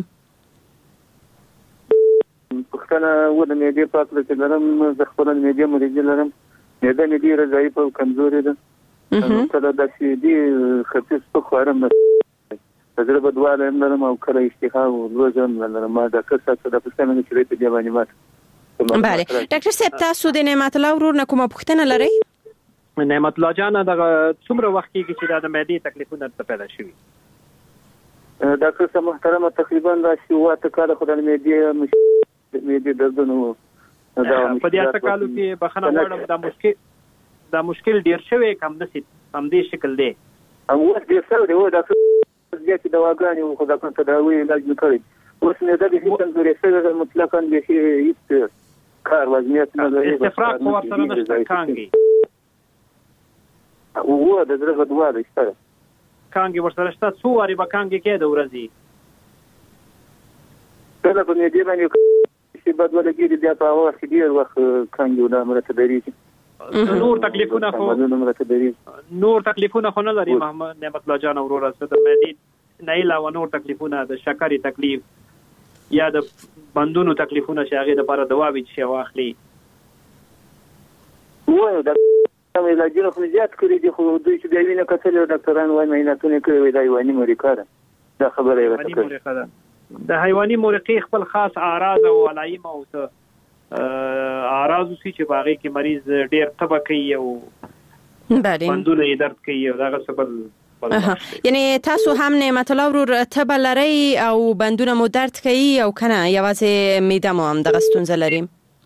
پوښتنه و د میډیا په اړه چې لرم د خپل میډیا مریض لرم میډیا مې ډیره ضعیف او کمزوري ده. نو کله د سي دي خصيص په خورم زړه بدواله لرم او کله اشتها او روزم لرم. ما د کسه د پښتنو چې په دی باندې مات. بله ډاکټر صاحب تاسو د نعمت الله ورور نه کومه پوښتنه لري؟ نعمت الله جان د څومره وخت کې چې د معدې تکلیفونه پیدا شوي؟ ډاکټر صاحب محترم تقریبا دا شی واته کاله خدای معدې معدې دردونه په دې اته کالو کې بخنه وړم دا مشکل دا مشکل ډیر شوی کم نسی هم دې شکل دی هم وخت دې سره دی و ډاکټر چې دواګانې او خدای په تداوی علاج وکړي اوس نه د دې څنګه رسېږي مطلقاً به هیڅ کار وزنیت نه لري. استفراغ خو سره نشته کانګي او د درغه دواله شته کانګي ورسره شته څو واری به کانګي کې د ورځي کله په دې باندې چې بدوله کېږي بیا په وخت کې ډیر وخت کانګي ولا مرته دري نور تکلیفونه خو نور تکلیفونه خو نه لري محمد نعمت الله جان وروره څه د معدې نه علاوه نور تکلیفونه د شکرې تکلیف یا د بندونو تکلیفونه چې هغه د لپاره دوا وی چې واخلي وایو د علاجونه خو زیات کړی دي خو دوی چې دی نه کتل ډاکټران وايي میناتونه کوي دا یو نیمه ریکاره دا خبره یې وکړه. د حیواني مورقې خپل خاص اعراض او علایم او اعراض وسی چې باغې کې مریض ډیر تبه کوي او بله بندونه یې درد کوي او دغه سبب یعنی تاسو هم نعمت الله ورور تبه لرئ او بندونه مو درد کوي او کنه یوازې معده مو هم دغه ستونزه لري؟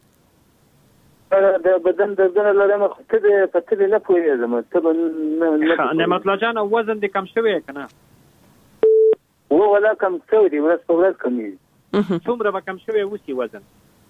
د بدن دردونه لرم خو ته په تبه نه پوهېږم. تبه نعمت الله جان وزن دې کم شوی که نه؟ و ولا کم شوی دی، ورځ په ورځ کمیږي. څومره به کم شوی اوسي وزن؟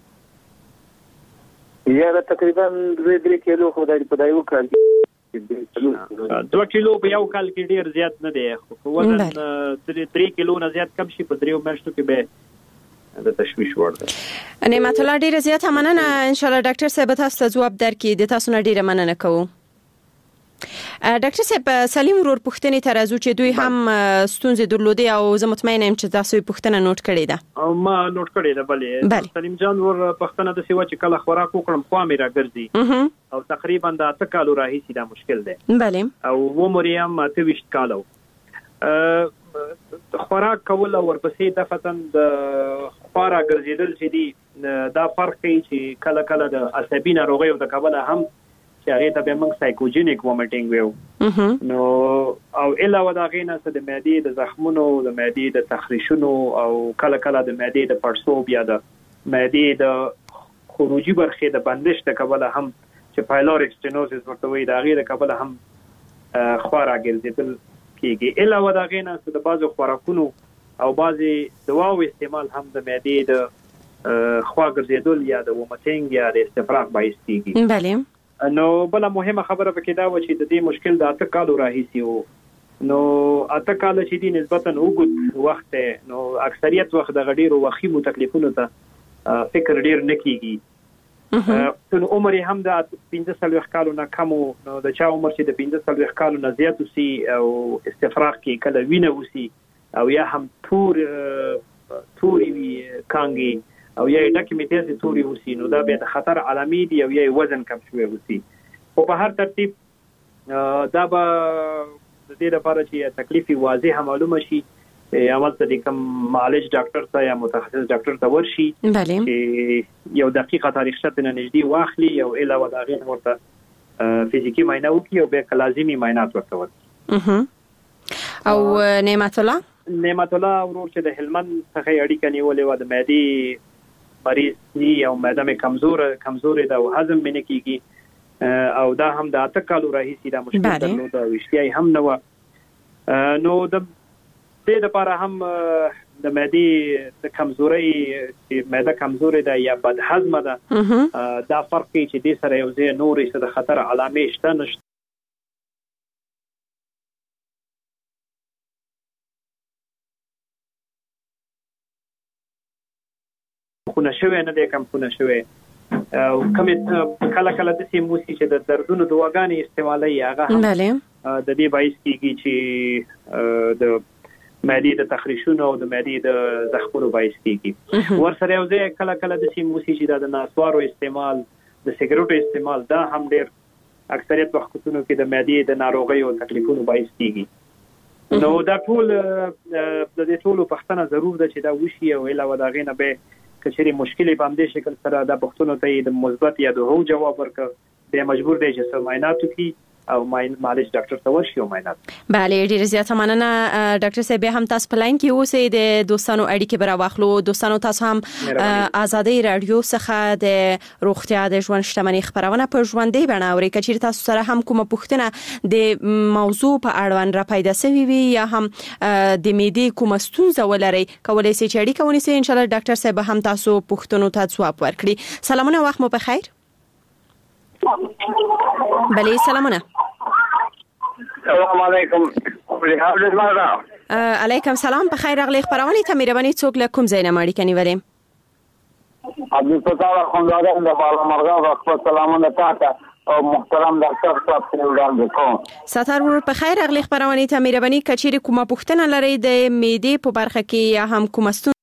یاره تقریبا دوه درې کیلو خو دا په دا یو کال کې دوه کیلو په یو کال کې ډیر زیات نه دی، خو وزن درې کیلو نه زیات کم شي په دریو میاشتو کې به د تشویش وړ دی. نعمت الله ډیره زیاته مننه. ان شاء الله ډاکټر صاحب تاسو ته ځواب درکړي. د تاسو نه ډیره مننه کوو. ډاکټر صاحب سلیم ورور پوښتنې ته راځو چې دوی هم ستونزې درلودې او زه مطمئنه یم چې تاسو یې پوښتنه نوٹ کړې ده. ما نوٹ کړې ده. بله سلیم جان ور پوښتنه داسې وه چې کله خوراک وکړم خوا مې راګرځي او تقریبا د اته کالو راهیسې دا مشکل دی. بله او عمر یې هم اته ویشت کاله و. خوراک کول او ورپسې دفتن د خوا راګرځېدل چې دي دا فرق کوي چې کله کله د عصبي ناروغیو د کبله هم چې هغې ته بیا موږ سایکوجینیک وومیټینګ ویو. نو او علاوه د هغې نه څه د معدې د زخمونو، د معدې د تخریشونو او کله کله د معدې د پړسوب یا د معدې د خروجي برخې د بندش د کبله هم چې پایلوریک سټینوزس ورته وایي د هغې د کبله هم خوا راګرځېدل کېږي. علاوه د هغې نه څه د بعضو خوراکونو او بعضې دواو استعمال هم د معدې د خوا ګرځېدل یا د وومیټینګ یا د استفراغ باعث کېږي. بله نو بله مهمه خبره پکې دا و چې د دې مشکل د اته کالو راهیسې و. نو اته کاله چې دي نسبتا اوږد وخت دی، نو اکثریت وخت دغه ډېرو وخیمو تکلیفونو ته فکر ډېر نه کېږي. نو عمر یې هم د پنځه څلوېښت کالو نه کم و. نو د چا عمر چې د پنځه څلوېښت کالو نه زیات اوسي او استفراغ کې کله وینه اوسي او یا هم تور تورې وي کانګې او یا ډکې میتیازې تورې اوسي، نو دا بیا د خطر علامې دي او یا وزن کم شوی اوسي. خو په هر ترتیب دا به د دې لپاره چې تکلیف واضح معلومه شي هملته د کوم معالج ډاکټر ته یا متخصص ډاکټر ته ورشي چې یو دقیقه تاریخچه ترې نږدې واخلي او علاوه د هغې نه ورته فزیکي معاینه وکړي او بیا که لازمي معاینات ورته ورکړي. او نعمت الله نعمت الله ورور چې د هلمند څخه یې اړیکه نیولې وه، د معدې مریض دي او معده مې کمزوره کمزورې ده او هضم مې نه کېږي او دا هم د اته کالو راهیسې دا مشکل درلوده او اشتیا یې هم نه وه. نو د دې دپاره هم د معدې د کمزورۍ چې معده کمزورې ده یا بد هضمه ده دا فرق کوي چې دې سره یو ځای نورې څه د خطر علامې شته نشته. خونه شوی نه دی کم خونه شوی او کمې کله کله داسې موسي چې د دردونو دواګانې استعمالوي هغه هم د دې باعث کېږي چې د معدې د تخریشونو او د معدې د زخمونو باعث کېږي. ورسره یو ځای کله کله داسې موسي چې دا د ناسوارو استعمال، د سګرټو استعمال دا هم ډېر اکثریت وختونو کې د معدې د ناروغیو او تکلیفونو باعث کېږي. نو دا ټول د دې ټولو پوښتنه ضرور ده چې دا وشي او علاوه د هغې نه به کچېرې مشکلې په همدې شکل سره دا پوښتنو ته یې د مثبت یا د هو جواب ورکړ بیا مجبور دی چې څه معاینات وکړي او معالج ډاکټر ته ورشي او معاینات. بله ډیره زیاته مننه ډاکټر صاحب. هم تاسو په لاین کې اوسئ د دوستانو اړیکې به راواخلو. دوستانو تاسو هم ازادۍ راډیو څخه د روغتیا د ژوند شتمنۍ خپرونه په ژوندۍ بڼه اورئ. که چېرې تاسو سره هم کومه پوښتنه د موضوع په اړوند را پیدا شوې وي یا هم د معدې کومه ستونزه ولرئ کولی شئ چې اړیکه ونیسئ. انشاءالله ډاکټر صاحب هم تاسو پوښتنو ته ځواب ورکړي. سلامونه، وخت مو په خیر. بله سلامونه. السلام علیکم. علیکم سلام. په خیر راغلی. خپرونې ته مهرباني څوک له کوم ځای نه اړیکه نیولې؟ عبدالفتاح اخندزاده د بالامرغه خپل سلامونه تاسو او محترم ډاکټر صاحب ته وړاندې کوم. ستر ورور په خیر راغلی. خپرونې ته مهرباني که چېرې کومه پوښتنه لرئ د معدې په برخه کې یا هم کومه ستونزه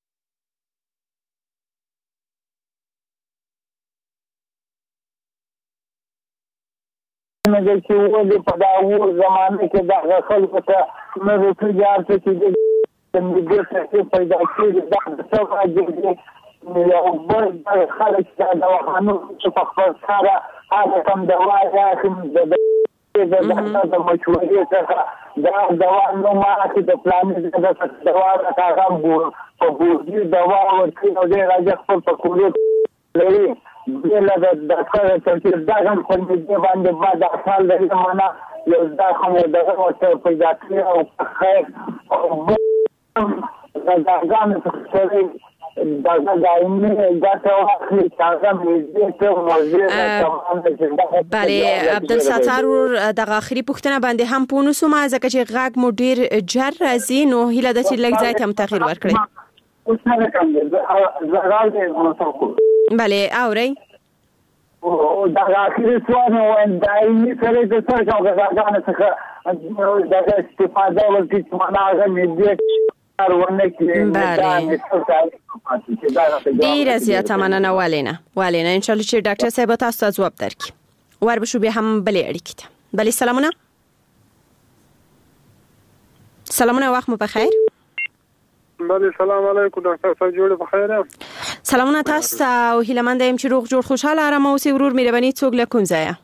نه ده چې ولې په دا اور زمانه کې دغه خلکو ته نوې تجارت چې د معدې تکلیف پیدا کېږي دا څه وجه دی یو بل خلک د دواخانو چې په خپل سره هغه کم دوا راخم د د د مشورې څخه دا دوا نو ما چې د پلان د دوا راکاږم په بوجي دوا ورکړي نو دې راځي خپل په کولو لري دله د داخله چې دا هم په دې باندې بعد اصل د معنا یو دا کوم دغه ورته پیدا کړی او خیر او دا ځان څه دا دایمي دا څه څنګه مې ته موضوع بله عبدالستار د اخري پوښتنه باندې هم پونه سوم ځکه چې غاګ مو ډیر جر راځي نو هیله د چې لږ ځای ته هم تغییر ورکړي اوس نه کوم زغال دې بله اوري او دا اخري سوال نو دایمي سره د څه څنګه غاګانه څخه دا استفاده ولکه چې معنا غوښمه دې ډیره زیاته مننه والینا والینا ان شاء الله چې ډاکټر صاحب تاسو ته ځواب درکړي ور به شو به هم بلې اړیکې ته بلې سلامونه سلامونه وخت مو بخیر بلې سلام علیکم ډاکټر صاحب جوړ بخیر سلامونه تاسو ته او هیله مند یم چې روغ جوړ خوشاله آرام اوسئ ورور مهرباني څوک له کوم ځایه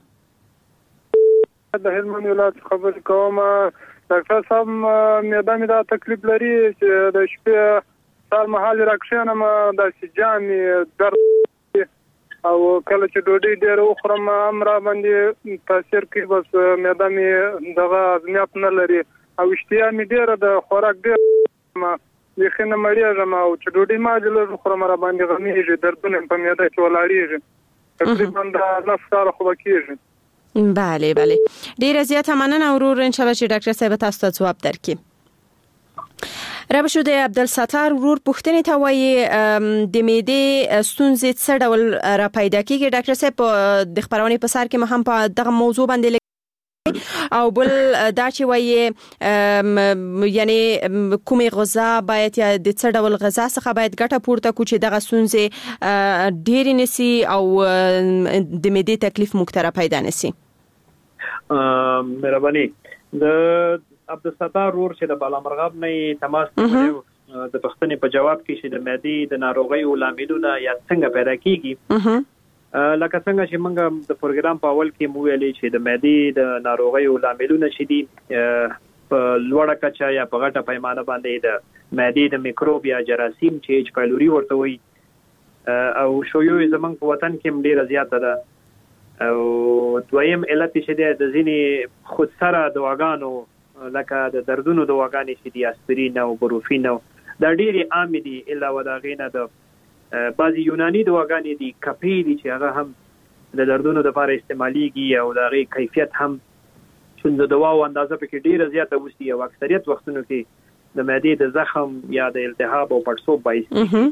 د هلمند ولایت خبرې کوم ډاکټر صاحب مې دا مې دا تکلیف لري چې د شپې سال مهال راکښینم د سجامي درد او کله چې ډوډۍ ډېر وخورم امر باندې تاثیر کوي بس مې دا مې دغه ازمیات نه لري او اشتیا مې ډېر د خوراک ډېر ما یخنه مړیږم او چې ډوډۍ ما دلته خورم را باندې غمیږي دردونه په معده کې ولاړیږي تقریبا د نفس سره خو کېږي بله بله ډیره زیاته مننه ورور ان شاء الله چې ډاکټر صاحب تاسو ته ځواب درکړي را به شو د عبدالستار ورور پوښتنې ته وایي د معدې ستونزې څه ډول را پیدا کیږي ډاکټر صاحب د خبرونې په سر کې ما هم په دغه موضوع باندې او بل دا چې وایي یعنی کومه غذا باید یا د څه ډول غذا څخه باید ګټه پورته کو چې دغه ستونزې ډېرې نسی او د معدې تکلیف مختره پیدا نسی مهرباني د عبدالستار ور چې د بالامرغاب نه تماس کړو د پښتنې په جواب کې چې د معدې د ناروغیو لاملونه یا څنګه پیدا کیږي لکه څنګه چې موږ د پروګرام په اول کې مو ویلې چې د معدې د ناروغیو لاملونه چې دي په لوړه کچه یا په غټه پیمانه باندې د معدې د میکروب یا جراثیم چې ایچ پایلوري ورته وي او شویو زمونږ په وطن کې ډیره زیاته ده او دویم علت چې د ځینې خود سره دواګانو لکه د دردونو دواګانې چې دي اسپرین او بروفین او دا ډېرې عام دي علاوه د هغې نه د بعضې یوناني دواګانې دي کپې دي چې هغه هم د دردونو لپاره استعمالیږي او د هغې کیفیت هم چون د دواو اندازه پکې ډېره زیاته اوسي او اکثریت وختونو کې د معدې د زخم یا د التهاب او پړسوب باعث دي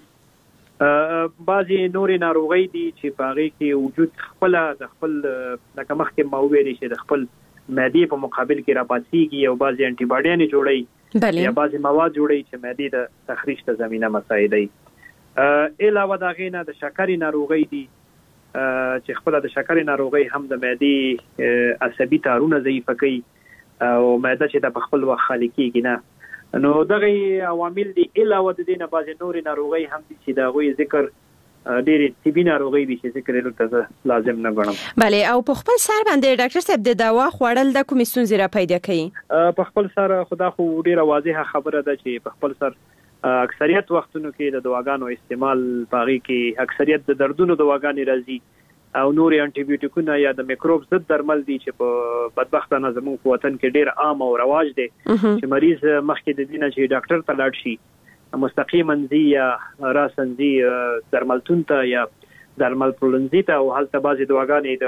بعضی نورې ناروغۍ دي چې په هغې کې وجود خپل د خپل لکه مخکې ما وویلې چې د خپل معدې په مقابل کې راپاڅېږي او بعضې انټي باډیانې جوړوي یا بعضې مواد جوړوي چې معدې د تخریش ته زمینه مساعدوي. علاوه د هغې نه د شکرې ناروغۍ دي چې خپل د شکرې ناروغۍ هم د معدې عصبي تارونه ضعیفه کوي او معده چې د په خپل وخت خالي کېږي نه نو دغه عوامل دي. علاوه د دې نه بعضې نورې ناروغۍ هم دي چې د هغوی ذکر ډېرې طبي ناروغۍ دي چې ذکر یې دلته لازم نه ګڼم. بله او په خپل سر باندې ډاکټر صاحب د دوا خوړل د کومې ستونزې را پیدا کوي؟ په خپل سر خو دا خو ډېره واضحه خبره ده چې په خپل سر اکثریت وختونو کې د دواګانو استعمال په هغې کې اکثریت د دردونو دواګانې راځي او نورې انټي بیوټیکونه یا د میکروب ضد درمل دي چې په بدبختانه زموږ په وطن کې ډېر عام او رواج دی چې مریض مخکې د دې نه چې ډاکټر ته لاړ شي مستقیما ځي یا راسن ځي درملتون ته یا درمل پلورنځي ته او هلته بعضې دواګانې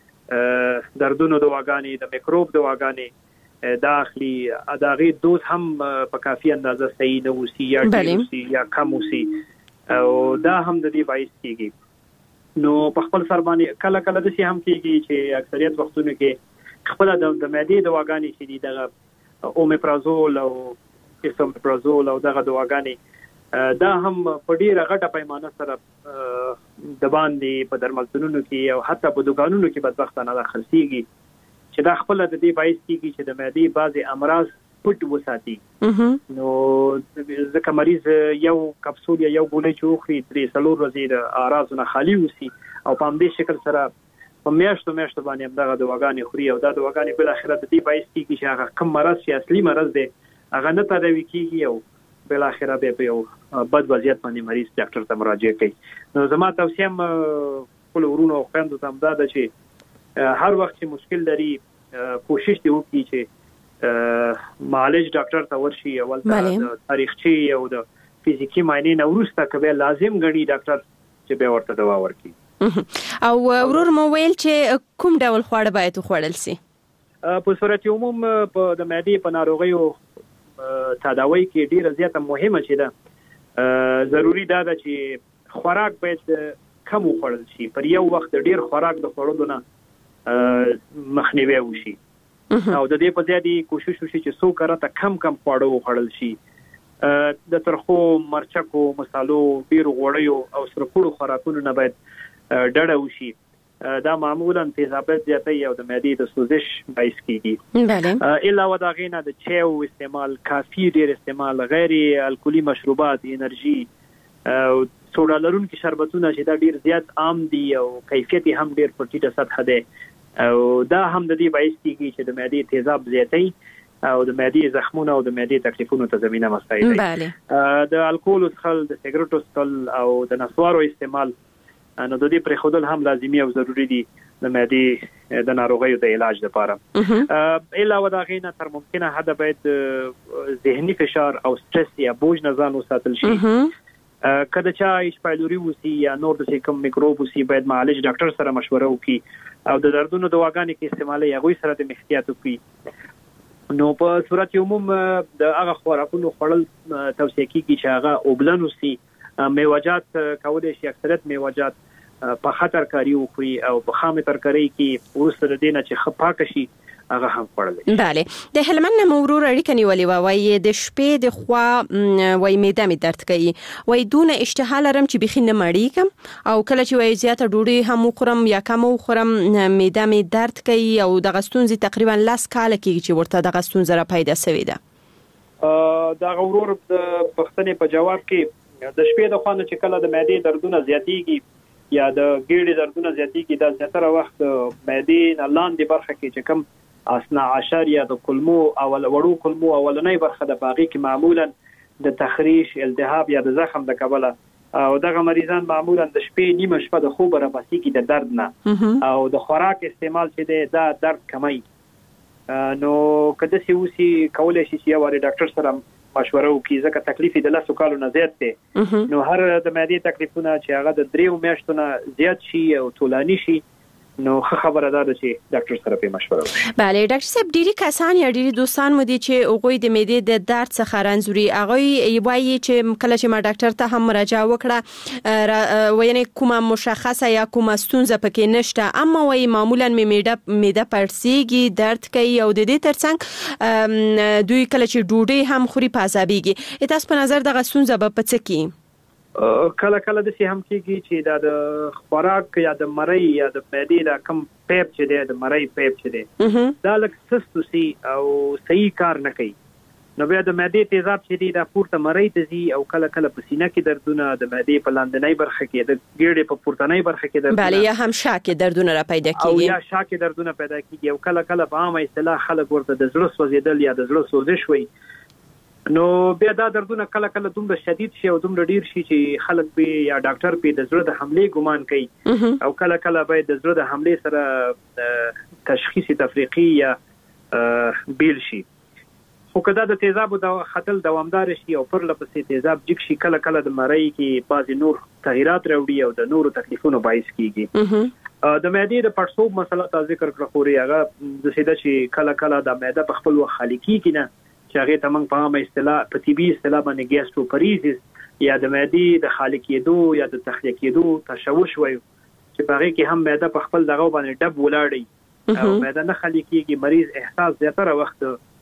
د دردونو دواګانې د میکروب دواګانې دا اخلي د هغې دوز هم په کافي اندازه صحیح نه اوسي یا ډېر اوسي یا کم اوسي او دا هم د دې باعث کېږي. نو په خپل سر باندې کله کله داسې هم کېږي چې اکثریت وختونو کې خپله د معدې دواګانې چې دي دغه اومیپرازول او اسومیپرازول او دغه دواګانې دا هم په ډېره غټه پیمانه سره د باندې په درملتونونو کې او حتی په دوکانونو کې بدبختانه دا خرڅېږي چې دا خپله د دې باعث کېږي چې د معدې بعضې امراض پټ وساتي. نو ځکه مریض یو کپسول یا یو ګولۍ چې وخوري درې څلور ورځې د اعراضو نه خالي وسی او په همدې شکل سره په میاشتو میاشتو باندې همدغه دواګانې خوري او دا دواګانې بل اخره د دې باعث کېږي چې هغه کم مرض چې اصلي مرض دی هغه نه تداوي کېږي او بل اخره به په یو بد وضعیت باندې مریض ډاکټر ته مراجعه کوي. نو زما توصیه هم خپل ورونو او خویندو ته هم دا ده چې هر وخت چې مشکل لري کوشش دې وکړي چې معالج ډاکټر ته ورشي اول د تاریخچې او د فزیکی معاینې نه وروسته که به لازم ګڼي ډاکټر چې به ورته دوا ورکړي. او ورور مو ویل چې کوم ډول خواړه باید وخوړل شي؟ په صورت عموم په د معدې په ناروغیو تداوی کې ډیره زیاته مهمه چې ده ضروری ده چې خوراک باید کم وخوړل شي. پر یو وخت ډیر خوراک د خوړلو نه مخنیوي وشي او د دې په ځای دی کوشش وشي چې څو کرته کم کم خواړه وخوړل شي. د ترخو مرچکو مصالو ډیر غوړیو او سرکوړو خوراکونو نه باید ډډه وشي. دا معمولا تیزابیت زیاتوي او د معدې د سوزش باعث کیږي. بله علاوه د هغې نه د چایو استعمال، کافي ډیر استعمال، غیر الکولي مشروبات، انرژي او سوډا لرونکي شربتونه چې دا ډیر زیات عام دي او کیفیت هم ډیر په ټیټه سطحه دی او دا هم د دې باعث کیږي چې د معدې تیزاب زیاتوي او د معدې زخمونه او د معدې تکلیفونو ته زمينه مساعدوي. بله د الکول څښل، د سیګریټو څښل او د نسوارو استعمال نو د دې پرې خودل هم لازمي او ضروری دي د معدې د ناروغیو د علاج لپاره. علاوه د هغې نه تر ممکنه حد باید ذهني فشار او سټرس یا بوج نه ځان وساتل شي. کله چې ایچ پایلوري وسی یا نور د کوم میکروب وسی باید معالج ډاکټر سره مشوره وکړي او د دردونو دواګانې کې استعمالي هغه سره د احتیاط وکړي. نو په صورت عموم د هغه خوراکونو خوړل توصیه کیږي چې هغه اوبلن وسی. میوجات کولای شي اکثریت میوجات په خطر کاری وخوري او په خامه ترکاری کې ورسره د دینه چې خپاک شي هغه هم خورل. بله د هلمند مورور اړیکه نیولې و وای د شپې د خوا وای معده می درد کوي وای دونه اشتها لرم چې بخي نه مړی کم او کله چې وای زیاته ډوډۍ هم وخورم یا کم وخورم معده می درد کوي او د غستونځ تقریبا لاس کال کې چې ورته د غستونځ را پیدا شوی ده. دا غورور د پښتنې په جواب کې د شپې د خوانه چې کله د معدې دردونه زیاتېږي یا د ګیډې دردونه زیاتېږي دا زیاتره وخت معدې نه لاندې برخه کې چې کوم اثنا عشر یا د کلمو اول وړو کلمو اولنۍ برخه د باغی کې معمولا د تخریش، التهاب یا د زخم د کبله او دغه مریضان معمولا د شپې نیمه شپه د خوب را پاسي کې د درد نه او د خوراک استعمال چې دی دا درد کمای. نو کله چې وسی کولای شي چې یو ډاکټر سره مشوره وکړي ځکه تکلیف د لاسو کالو نه زیات دی. نو هر د معدې تکلیفونه چې هغه د دریو میاشتو نه زیات شي او طولانی شي نو خبره ده چې ډاکټر سره په مشوره وکړي. بله ډاکټر صاحب ډیری کسان یا ډیری دوستان مو دي چې اوغوی د معدې د درد څخه رنځوري هغه وایي چې کله چې ما ډاکټر ته هم مراجعه وکړه ویني کومه مشخصه یا کومه ستونزه پکې نشته اما وایي معمولا می معده معده پړسیږي درد کوي او د دې ترڅنګ دوی کله چې ډوډۍ هم خوري پازابيږي. تاسو په نظر دغه ستونزه به پڅ کی؟ کله کله د سي هم کېږي چې دا د خوراک یا د مړی یا د معدې د کم پیپ چې دی د مړی پیپ چې دی دا لکه سست سي او صحیح کار نه کوي نو بیا د معدې تیزاب چې دی دا پورته مړی ته ځي او کله کله په سینه کې دردونه د معدې په لاندنۍ برخه کې د ګیډې په پورتنۍ برخه کې دردونه بله یا هم شا کې دردونه را پیدا کیږي او یا شا کې دردونه پیدا کیږي او کله کله په عامه اصطلاح خلک ورته د زړه سوځیدل یا د زړه سوزش وایي. نو بیا دا دردونه کله کله دومره شدید شي او دومره ډیر شي چې خلک به یا ډاکټر په د زړه د حمله ګمان کوي او کله کله به د زړه د حمله سره تشخیص تفریقي یا بیل شي. خو کدا د تیزابو د خطل دوامدار شي او پر لپسې تیزاب جګ شي کله کله د مړی کې بعضی نور تغیرات راوړي او د نورو تکلیفونو باعث کیږي. د معدې د پړسوب مسله تا ذکر کړو خوري هغه د سیده چې کله کله د معده په خپل وخت خالي کیږي نه چې هغه ته موږ په عامه اصطلاح په طبي اصطلاح باندې ګیسټروپریزس یا د معدې د خالي کېدو یا د تخلیه کېدو تشوش وایو چې په هغه کې هم معده په خپل دغه باندې ډب ولاړی او معده نه خالي کېږي مریض احساس زیاتره وخت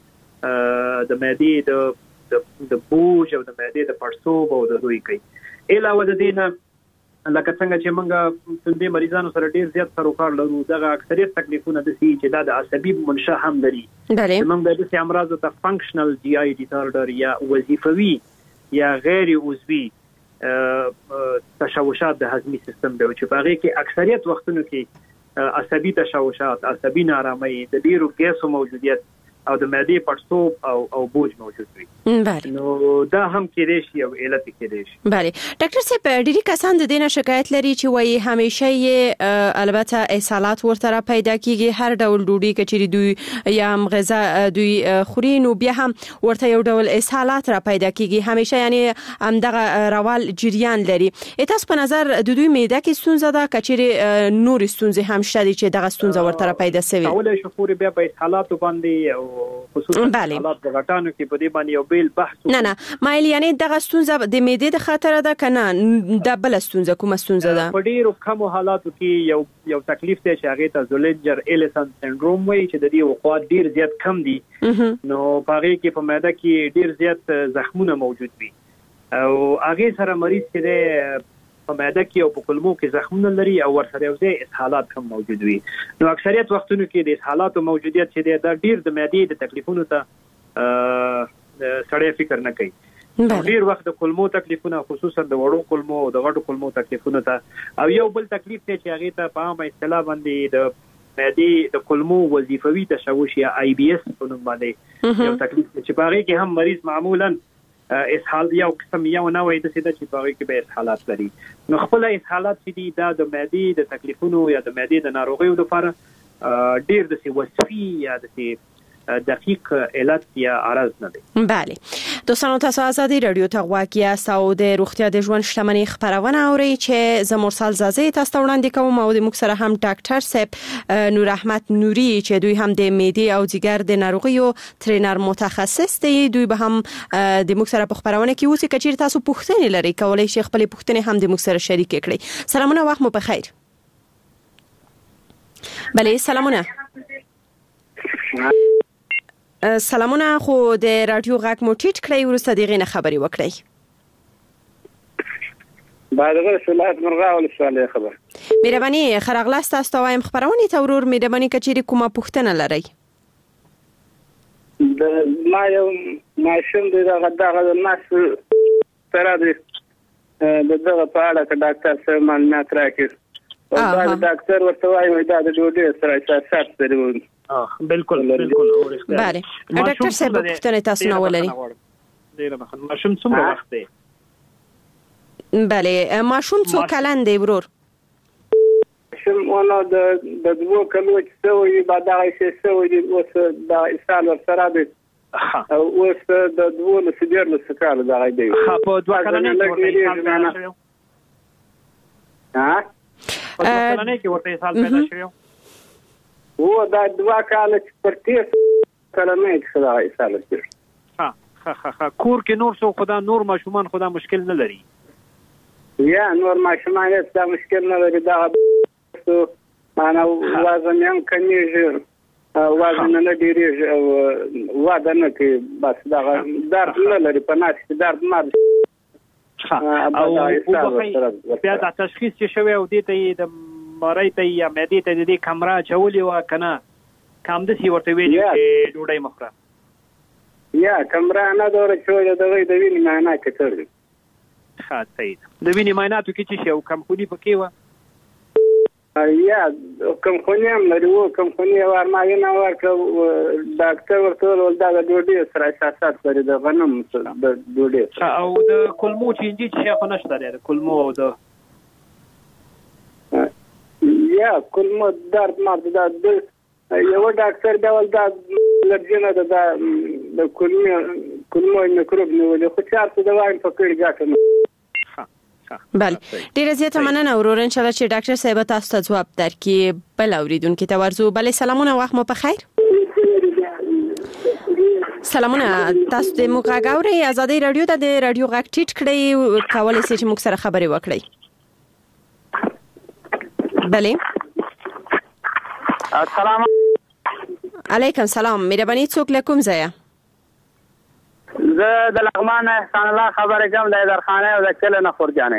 د معدې د د بوج او د معدې د پړسوب او د دوی کوي. علاوه د دې نه لکه څنګه چې موږ د دې مریضانو سره ډیر زیات سروکار لرو دغه اکثریت تکلیفونه د سي چې د عصبي منشأ هم لري. بله موږ د دې امراضو ته فنکشنل جی آی ډیساردر یا وظیفوي یا غیر عضوي تشوشات د هضمي سیستم دی چې په هغه کې اکثریت وختونو کې عصبي تشوشات، عصبي نارامي، د ډیرو ګیسو موجودیت او د معدې پړسوب او او بوج موجود وي. بله نو دا هم کېدای شي او علت کېدای شي. بله ډاکټر صاحب ډېری کسان د دې نه شکایت لري چې وایي همیشه یې البته اسهالات ورته پیدا کیږي، هر ډول ډوډۍ کچري دوی یا غذا دوی خوري نو بیا هم ورته یو ډول اسهالات را پیدا کیږي، همیشه یعنی همدغه روال جریان لري. تاسو په نظر د دوی معده کې ستونزه ده کچري نور ستونزې هم شته چې دغه ستونزه ورته پیدا شوی؟ اول شخوري بیا په اسهالات باندې او خصوصا حالات د غټانو کې په دې باندې یو بیل بحث نه نه مایل یعنی دغه ستونزه د معدې د خطر ده کنه د بل ستونزه کومه ستونزه ده؟ په ډیرو کمو حالاتو کې یو یو تکلیف دی چې هغه ته زولنجر ایلیسن سندروم وایي چې د دې وقوع ډیر زیات کم دي. نو په هغه کې په معده کې ډیر زیات زخمونه موجود وي او هغه سره مریض کې په معده کې او په کولمو کې زخمونه لري او ورسره یو ځای اسهالات هم موجود وي. نو اکثریت وختونو کې د اسهالاتو موجودیت چې دی دا ډیر د معدې د تکلیفونو ته سړی فکر نه کوي. ډیر وخت د کولمو تکلیفونه خصوصا د وړو کولمو او د غټو کولمو تکلیفونه ته او یو بل تکلیف دی چې هغه ته په عامه اصطلاح باندې د معدې د کولمو وظیفوي تشوش یا آی بی اس په نوم باندې یو تکلیف چې په هغه کې هم مریض معمولا اسهال یو قسم یو نه وای د سیده چې په هغه کې به اسهالات لري. نو خپل اسهالات چې دي دا د معدې د تکلیفونو یا د معدې د ناروغیو لپاره ډیر د سی وصفي یا د سی دقیق علت یا عرض نه دي. بله دوستانو تاسو آزادی رادیو ته غواړی تاسو د روغتیا د ژوند شتمنۍ خبرونه اوري چې زمورسال زازي تاسو وړاندې کوم او د موږ سره هم ډاکټر صاحب نور احمد نوري چې دوی هم د معدې او ځیګر د ناروغیو ترینر متخصص دي، دوی به هم د موږ سره په خبرونه کې اوسې کچیر تاسو پوښتنې لري کولای شئ خپل پوښتنې هم د موږ سره شریک کړئ. سلامونه وخت مو په خیر. بله سلامونه. سلامونه خو د رادیو غاک مو ټیټ کړئ ورسته دغه نه خبري وکړئ. بعد غیر صلاحات مرغا ول سوال خبر. مهرباني خرغلاست تاسو ته وایم خبرونه ته ورور مهرباني کچېری کومه پوښتنه لرئ؟ د ما یو ماشوم دغه دغه ناس سره د دغه په اړه ک ډاکټر سره معلومات راکړي. او دا ډاکټر ورته وايي دا د ډوډۍ سره اساسات لري. اه بالکل بالکل اورښت. بله ډاکټر صاحب پوښتنه تاسو نه ولري. ډیره مخه ماشوم څومره وخت دی؟ بله ماشوم څو کلن دی ورور؟ ماشوم ونه د د دوه کلو چې سوی بعد هغه چې سوی اوس د اسال سره دی او اوس د دوه له سیدر له سکال دا غي دی. په دوه کلنه کې ورته اسال ها په دوه کلنه کې ورته اسال پیدا شوی. و دا دوا کال پر تیس کلمه کې خدا ایساله کړ. ها ها ها کور کې نور څو خدا نور ماشومان خدا مشکل نه لري. یا نور ماشومان هیڅ دا مشکل نه لري. دا انا وزن یم کمیږي وزن نه ډیریږي او واده نه کوي بس دا درد نه لري په ناس کې درد نه او بیا دا تشخیص چې شوی او دې ته د مړی ته یا معدې ته د دې کمره چولې و کنه کم د سی ورته ویل چې ډوډۍ مخره یا کمره نه دور چولې د وې د وینې معنا کې تر. ښه صحیح د وینې معایناتو کې چې شو کم خونی پکې و یا کم خونی هم لري و کم خونی ورماینه ورکړ ډاکټر ورته ول دا د ډوډۍ سره اساسات لري د غنم د ډوډۍ او د کولمو چینجی چې خو نشته لري کولمو او د یا کولمو درد مرد دا یو ډاکټر دا ول دا لږنه دا د کولمو کولمو میکروب نیولې خو چارته دا وایم په کړي ګټه. بله ډیره زیاته مننه ورور ان شاء الله چې ډاکټر صاحب تاسو ته جواب درکړي. بل اوریدونکو ته ورزو. بله سلامونه وخت مو په خیر. سلامونه تاسو د موږ غاوري آزادي رادیو ته د رادیو غاک ټیټ کړی کولای شئ چې موږ سره خبري وکړئ. بله السلام علیکم سلام مهرباني څوک له کوم ځای؟ زه د لغمان احسان الله خبرې کوم د درخانه او د کله نه خورجانې.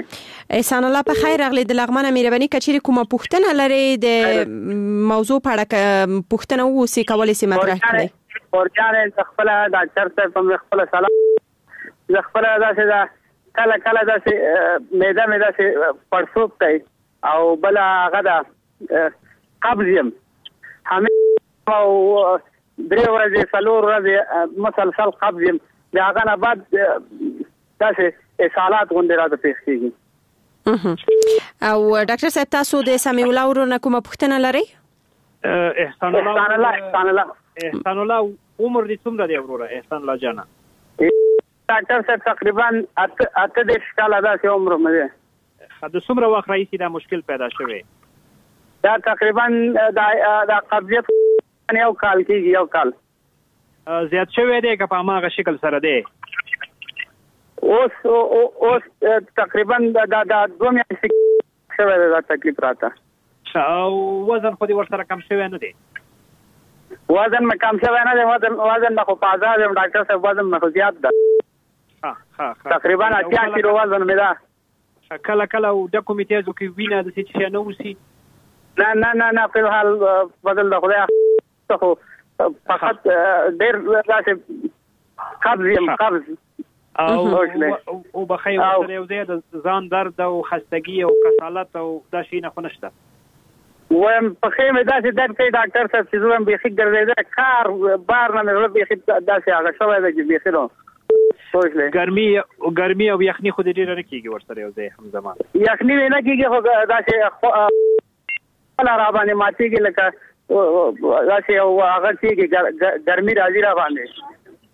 احسان الله په خیر راغلی د لغمانه مهرباني کچېری کومه پوښتنه لري د موضوع په اړه پوښتنه ووسی کولای سي مطرح کړئ. ورجانه خپل ډاکټر صاحب په خپل سلام خپل داسې دا کله کله داسې میده میده سي پړسوب کوي او بل هغه دا قبض یم همې او درې ورځې څلور ورځې مسلسل قبض یم د هغه نه بعد داسې اسهالات غوندې راته پیښ کېږي. او ډاکټر صاحب تاسو د سمیع الله ورونه کومه پوښتنه لرئ؟ احسان الله احسان الله احسان الله عمر دې څومره دی وروره احسان الله جانا؟ ډاکټر صاحب تقریبا اته دېرش کاله داسې عمر مې دی. د څومره وخت راهیسې دا مشکل پیدا شوی؟ دا تقریبا دا قبضیت یو کال کېږي یو کال. زیات شوی دی که په هماغه شکل سره دی؟ اوس اوس تقریبا دا دوه میاشتې شوی دی دا تکلیف راته. او وزن خو دې ورسره کم شوی نه دی؟ وزن مې کم شوی نه دی، وزن وزن مې خو په آزاد یم ډاکټر صاحب، وزن مې خو زیات ده تقریبا اتیا کیلو وزن مې ده. کله کله ډکو مې تیزو کې وینه داسې چې نه وسي؟ نه نه نه نه په حال بدل د خدای خو فقط ډېر داسې قبض یم قبض او بخیر ورسره یو ځای د ځان درد او خستګي او کسالت او دا شیونه خو نشته؟ وایم په خې مې داسې درد کوي ډاکټر صاحب چې زه وایم بیخي ګرځېدلی کار بار نه مې زړه بیخي داسې هغه شوی دی چې بیخي نو ګرمي ګرمي او یخني خو دې ډېره نه کېږي ورسره یو ځای همزمان؟ یخني مې نه کېږي خو داسې خپله را باندې ماتېږي لکه داسې یو هغه کېږي ګرمي راځي را باندې.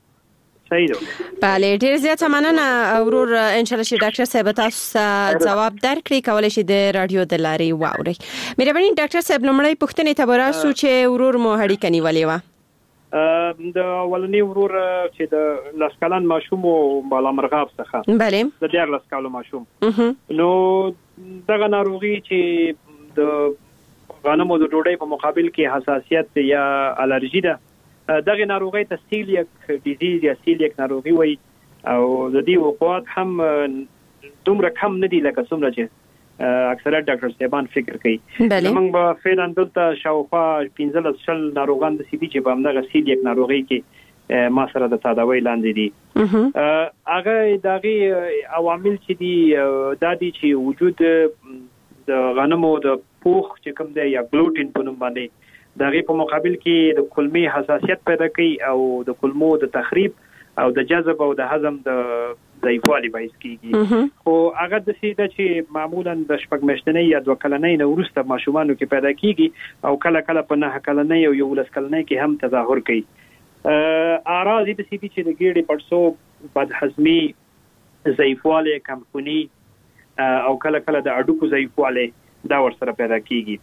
بله ډیر زیاته مننه ورور، ان شاء الله چې ډاکټر صاحب تاسو جواب درکړي کولای شي د رادیو د لارې واوري. مهرباني ډاکټر صاحب لمړی پوښتنې ته براسو چې ورور مو هډی کني ولې و د ولنی ورور چې د لاسکلن ماشوم او بالا مرغاب څخه بله د ډیر لاسکالو ماشوم نو دغه ناروغي چې د غنمو د ډوډۍ په مقابل کې حساسیت یا الرجی ده، دغه ناروغي ته سیلیک ډیزیز یا سیلیک ناروغي وایي او د دې وقوعات هم دومره کم نه دي لکه څومره چې اکثره ډاکټر صاحبان فکر کوي. موږ به فعلا دلته شاوخوا پنځلس شل ناروغان د سي دي چې په همدغه سیلیک ناروغي کې ما سره د تداوی لاندې دي. هغه دغه عوامل چې دي دا دي چې وجود د غنمو د پوخ چې کوم دی یا ګلوټین په نوم باندې دغه په مقابل کې د کلمې حساسیت پیدا کوي او د کلمو د تخریب او د جذب او د هضم د ضعیفوالي باعث کیږي. خو هغه د سیده چې معمولا د شپږ میاشتنۍ یا دوه کلنۍ نه وروسته ماشومانو کې پیدا کیږي او کله کله په نه کلنۍ او یولس کلنۍ کې هم تظاهر کوي. اعراض د سیدي چې د ګیډې پړسوب، بدهضمي، ضعیفوالی، کمخوني او کله کله د اډوکو ضعیفوالی دا ورسره پیدا کیږي.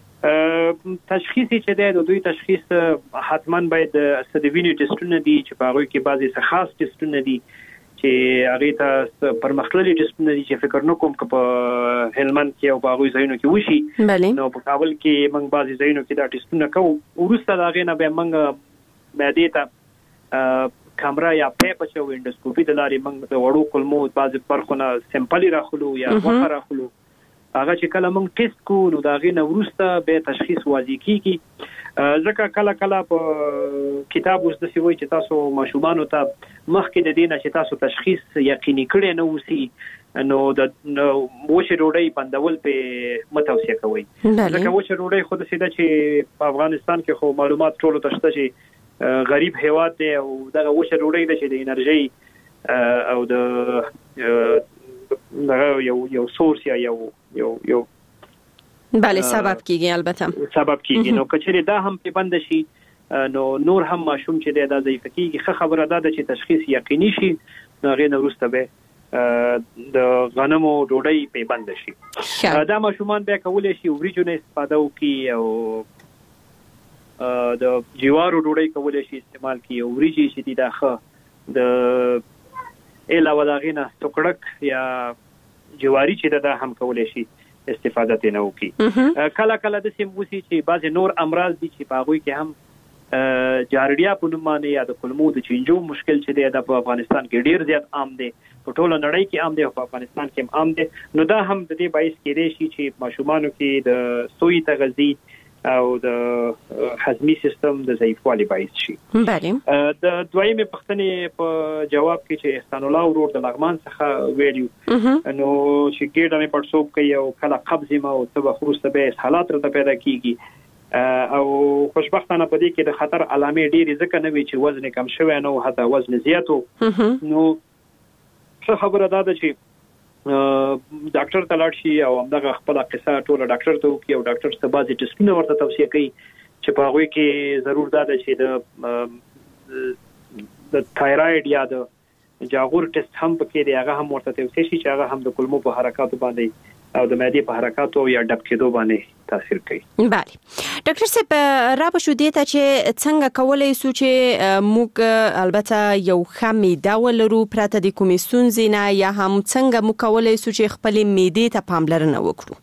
تشخیص چې دی د دوی تشخیص حتما باید د وینې ټیسټونه دي چې په هغوی کې بعضې څه خاص ټیسټونه دي چې هغې ته پرمختللي ټیسټونه دي چې فکر نه کوم که په هلمند کې او په هغوی ځایونو کې وشي. نو په کابل کې موږ بعضې ځایونو کې دا ټیسټونه کوو. وروسته د هغې نه بیا موږ معدې ته کمره یا پیپ اچوو، انډوسکوپي د لارې موږ د وړو کلمو بعضې برخو نه سمپلې راخلو یا غوښه راخلو. هغه چې کله موږ ټیسټ کوو نو د هغې نه وروسته بیا تشخیص واضح کېږي. ځکه کله کله په کتاب اوس داسې وایي چې تاسو ماشومانو ته مخکې د دې نه چې تاسو تشخیص یقیني کړی نه اوسي نو د وچې ډوډۍ بندول پې مه توصیه کوئ. ځکه وچې ډوډۍ خو داسې ده چې په افغانستان کې خو معلومات ټولو ته شته چې غریب هیواد دی او دغه وچه ډوډۍ ده چې د انرژۍ او د دغه یو یو سورس یا یو یو یو بله سبب کیږي البته سبب کیږي. نو کچېرې دا هم په بند شي نو نور هم ماشوم چې دی دا ضعیف کیږي. ښه خبره ده چې تشخیص یقیني شي نو هغې نه وروسته به د غنمو ډوډۍ په بند شي. دا ماشومان بیا کولی شي وریجو نه استفاده وکړي او د جوارو ډوډۍ کولی شي استعمال کړي او وریجې چې دي دا ښه د علاوه د هغې نه سوکړک یا جواري چې ده دا هم کولی شي استفاده ترې نه وکړي. کله کله داسې هم وسي چې بعضې نور امراض دي چې په هغوی کې هم جاردیا په نوم باندې یا د کلمو د چینجو مشکل چې دی د افغانستان کې ډیر زیات عام دی، په ټوله نړۍ کې عام دی او په افغانستان کې هم عام دی. نو دا هم د دې باعث کېدای شي چې ماشومانو کې د سوی تغذی او د هضمي سیستم د ضعیفوالي باعث شي. بله. د دویمه پوښتنې په جواب کې چې احسان الله ورور د لغمان څخه ویډیو نو چې ګډه مې پړسوب کوي او کله قبض ما او تبه خروسته به حالات را پیدا کیږي او خوشبختانه په دې کې د خطر علامې ډېرې ځکه نه وي چې وزن کم شوی نه او حتی وزن زیاتو. نو څه خبره ده چې ډاکټر ته لاړ شي او همدغه خپل قصه ټول ډاکټر ته وکړي او ډاکټر څه بازي ټسټونه ورته توصیه کوي چې په هغه کې ضرور ده چې د د تایرویډ یا د جاغور ټیسټ هم پکې دی، هغه هم ورته توصیه شي چې هغه هم د کولمو په حرکاتو باندې او د معدې په حرکاتو یا ډب کېدو باندې تاثیر کوي. بله. ډاکټر صاحب را به شو دې ته چې څنګه کولای شو چې موږ البته یو ښه معده ولرو پرته د کومې ستونزې نه، یا هم څنګه موږ کولای شو چې خپل معدې ته پاملرنه وکړو؟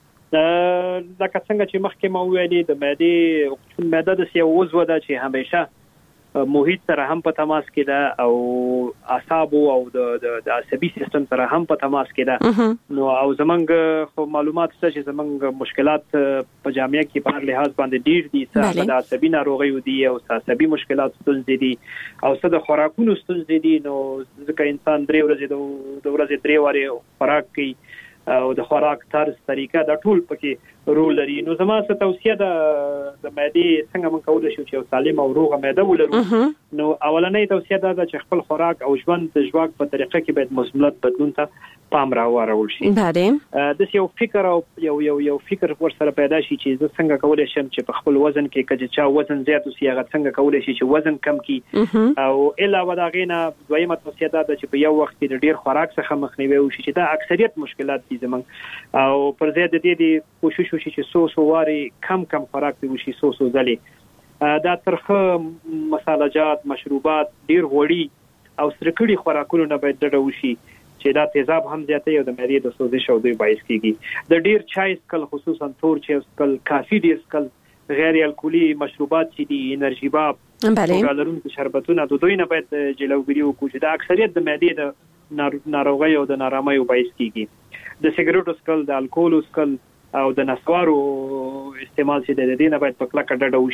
لکه څنګه چې مخکې ما ویلي د معدې معده د یو عضو ده چې همیشه محیط سره هم په تماس کې ده او اعصاب او د د عصبي سیستم سره هم په تماس کې ده. نو او زمونږ خو معلومات څه چې زمونږ مشکلات په جامعه کې په هر لحاظ باندې ډیر دي، څه د عصبي ناروغیو دي او عصبي مشکلات ستونزې دي او څه د خوراکونو ستونزې دي. نو ځکه انسان درې ورځې د ورځې درې واره خوراک کوي او د خوراک طرز طریقه دا ټول پکې رول لري. نو زما څه توصیه ده د معدې څنګه موږ کولای شو چې سالم او روغه معده ولرو. نو اولنۍ توصیه ده چې خپل خوراک او ژوند د ژواک په طریقه کې باید مثبت بدلون ته پام راوړل شي. بله. د یو فکر او یو یو یو فکر ورسره پیدا شي چې زه څنګه کولای شم چې په خپل وزن کې کله چې وزن زیات وي هغه څنګه کولای شي چې وزن کم کړي. او علاوه دا غینه دویمه توصیه ده چې په یو وخت کې د ډیر خوراک څخه مخنیوي وشي چې دا اکثریت مشکلات دي زمونږ او پر ضد د دې کوشش وشي چې سو سو واري کم کم خوراک وشي، سو سو ځلې دا ترخه مساله‌جات مشروبات ډیر غوړي او سرکړي خوراکونو نه باید ډډه وشي چې دا تیزاب هم زیاتې او د معدې د سوزش او دوی باعث کیږي. د ډیر چای سکل خصوصا تور چای سکل، کافي ډیر سکل، غیر الکولي مشروبات چې دي، انرژي باب، بله، لرونکي شربتونه د دوی نه باید جلوګیری وکړو چې دا اکثریت د معدې د ناروغۍ او د نارامۍ باعث کیږي. د سیګریټو سکل، د الکول سکل او د نسوارو استعمال چې د دې نه باید په کلکه ډډه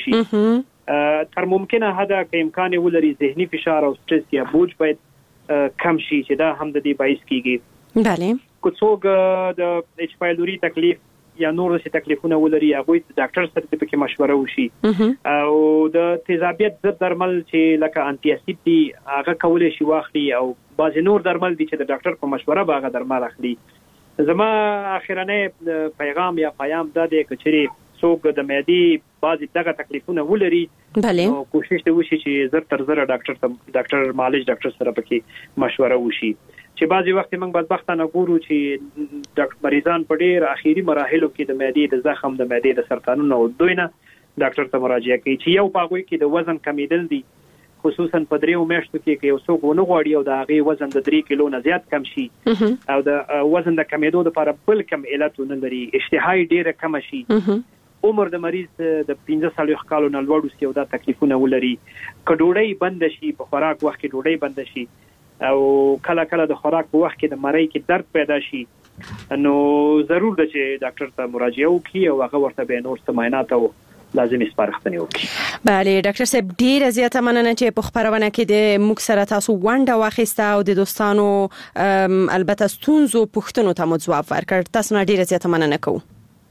وشي. تر ممکنه حدا که امکان ولري ذهني فشار او سټرس یا بوج باید کم شي چې دا هم د دې باعث کیږي. بله. که څوک د ایچ پایلوري تکلیف یا نور څه تکلیفونه ولري هغه د ډاکټر سره د پکې مشوره وشي او د تیزابیت ضد درمل چې لکه انټي اسید دي هغه کولای شي واخلي او بعض نور درمل دي چې د ډاکټر په مشوره باغه درمل اخلي. زما اخیرنه پیغام یا پیام دا دی چې څوک د معدې بعضی دغه تکلیفونه ولري بله نو کوشش ته وشي چې زر تر زر ډاکټر ته ډاکټر معالج ډاکټر سره پکې مشوره وشي. چې بعضی وخت موږ بدبختانه ګورو چې ډاکټر مریضان په ډیر اخیری مراحلو کې د معدې د زخم، د معدې د سرطانونو او دوی نه ډاکټر ته مراجعه کوي چې یو پاغوي کې د وزن کمیدل دي، خصوصا په دریو میاشتو کې کې یو څوک ونه غواړي او د هغه وزن د درې کیلو نه زیات کم شي او د وزن د کمیدو لپاره بل کم علتونه لري، اشتهای ډیره کم شي، عمر د مریض د پنځه سالو کالو نه لوړ وي او دا تکلیفونه ولري، کډوړی بند شي، په خوراک وخت کې ډوډۍ بند شي او کله کله د خوراک په وخت کې د مړۍ کې درد پیدا شي، نو ضرور ده چې ډاکټر ته مراجعه وکړي او هغه ورته به نور څه معاینات او لازمي سپارښتنې وکړي. بله ډاکټر صاحب ډیره زیاته مننه چې په خبرونه کې د موږ سره تاسو ونډه واخیسته او د دوستانو البته ستونزو پوښتنو ته مو ځواب ورکړ. تاسو نه ډیره زیاته مننه کوم.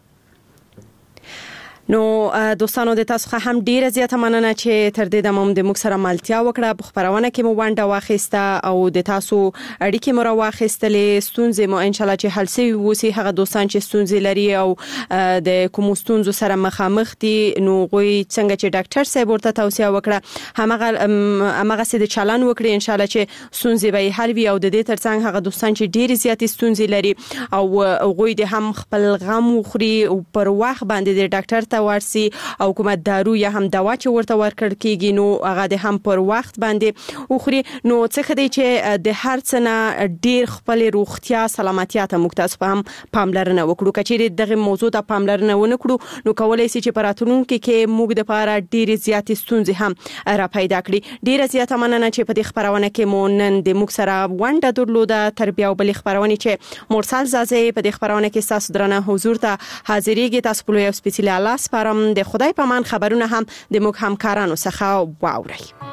نو دوستانو د تاسو څخه هم ډیره زیاته مننه چې تر دې دمه د موږ سره ملتیا وکړه، په خبرونه کې مو ونډه واخیسته او د تاسو اړیکې مو راواخیستلې، ستونزې مو ان شاء الله چې حل شي وسی هغه دوستان چې ستونزې لري او د کوم ستونزو سره مخامخ دي نو غوي څنګه چې ډاکټر صاحب ورته توصیه وکړه همغه همغه سید چالان وکړي ان شاء الله چې ستونزې به حل وي او د دې ترڅنګ هغه دوستان چې ډیره زیاتې ستونزې لري او غوي د هم خپل غم وخوري او پر وخت باندې د ډاکټر مرسته ورسي او کومه دارو یا هم دوا چې ورته ورکړ کیږي نو هغه د هم پر وخت باندې اخري نو څه خدي چې د هر څه نه ډیر خپل روغتیا سلامتیا ته مکتاس په هم پاملرنه وکړو کچېری دغه موضوع ته پاملرنه ونه کړو نو کولای شي چې پراتونکو کې موږ د پاره ډیر زیات ستونزې هم را پیدا کړي. ډیر زیات مننه چې په دې خبرونه کې مو نن د موږ سره ونډه درلوده. تربیه او بل خبرونه چې مرسل زازه په دې خبرونه کې تاسو درنه حضور ته حاضرېږي. تاسو په یو سپیشل الاس پرم د خدای پامان خبرونه هم د موږ همکارانو څخه واورئ.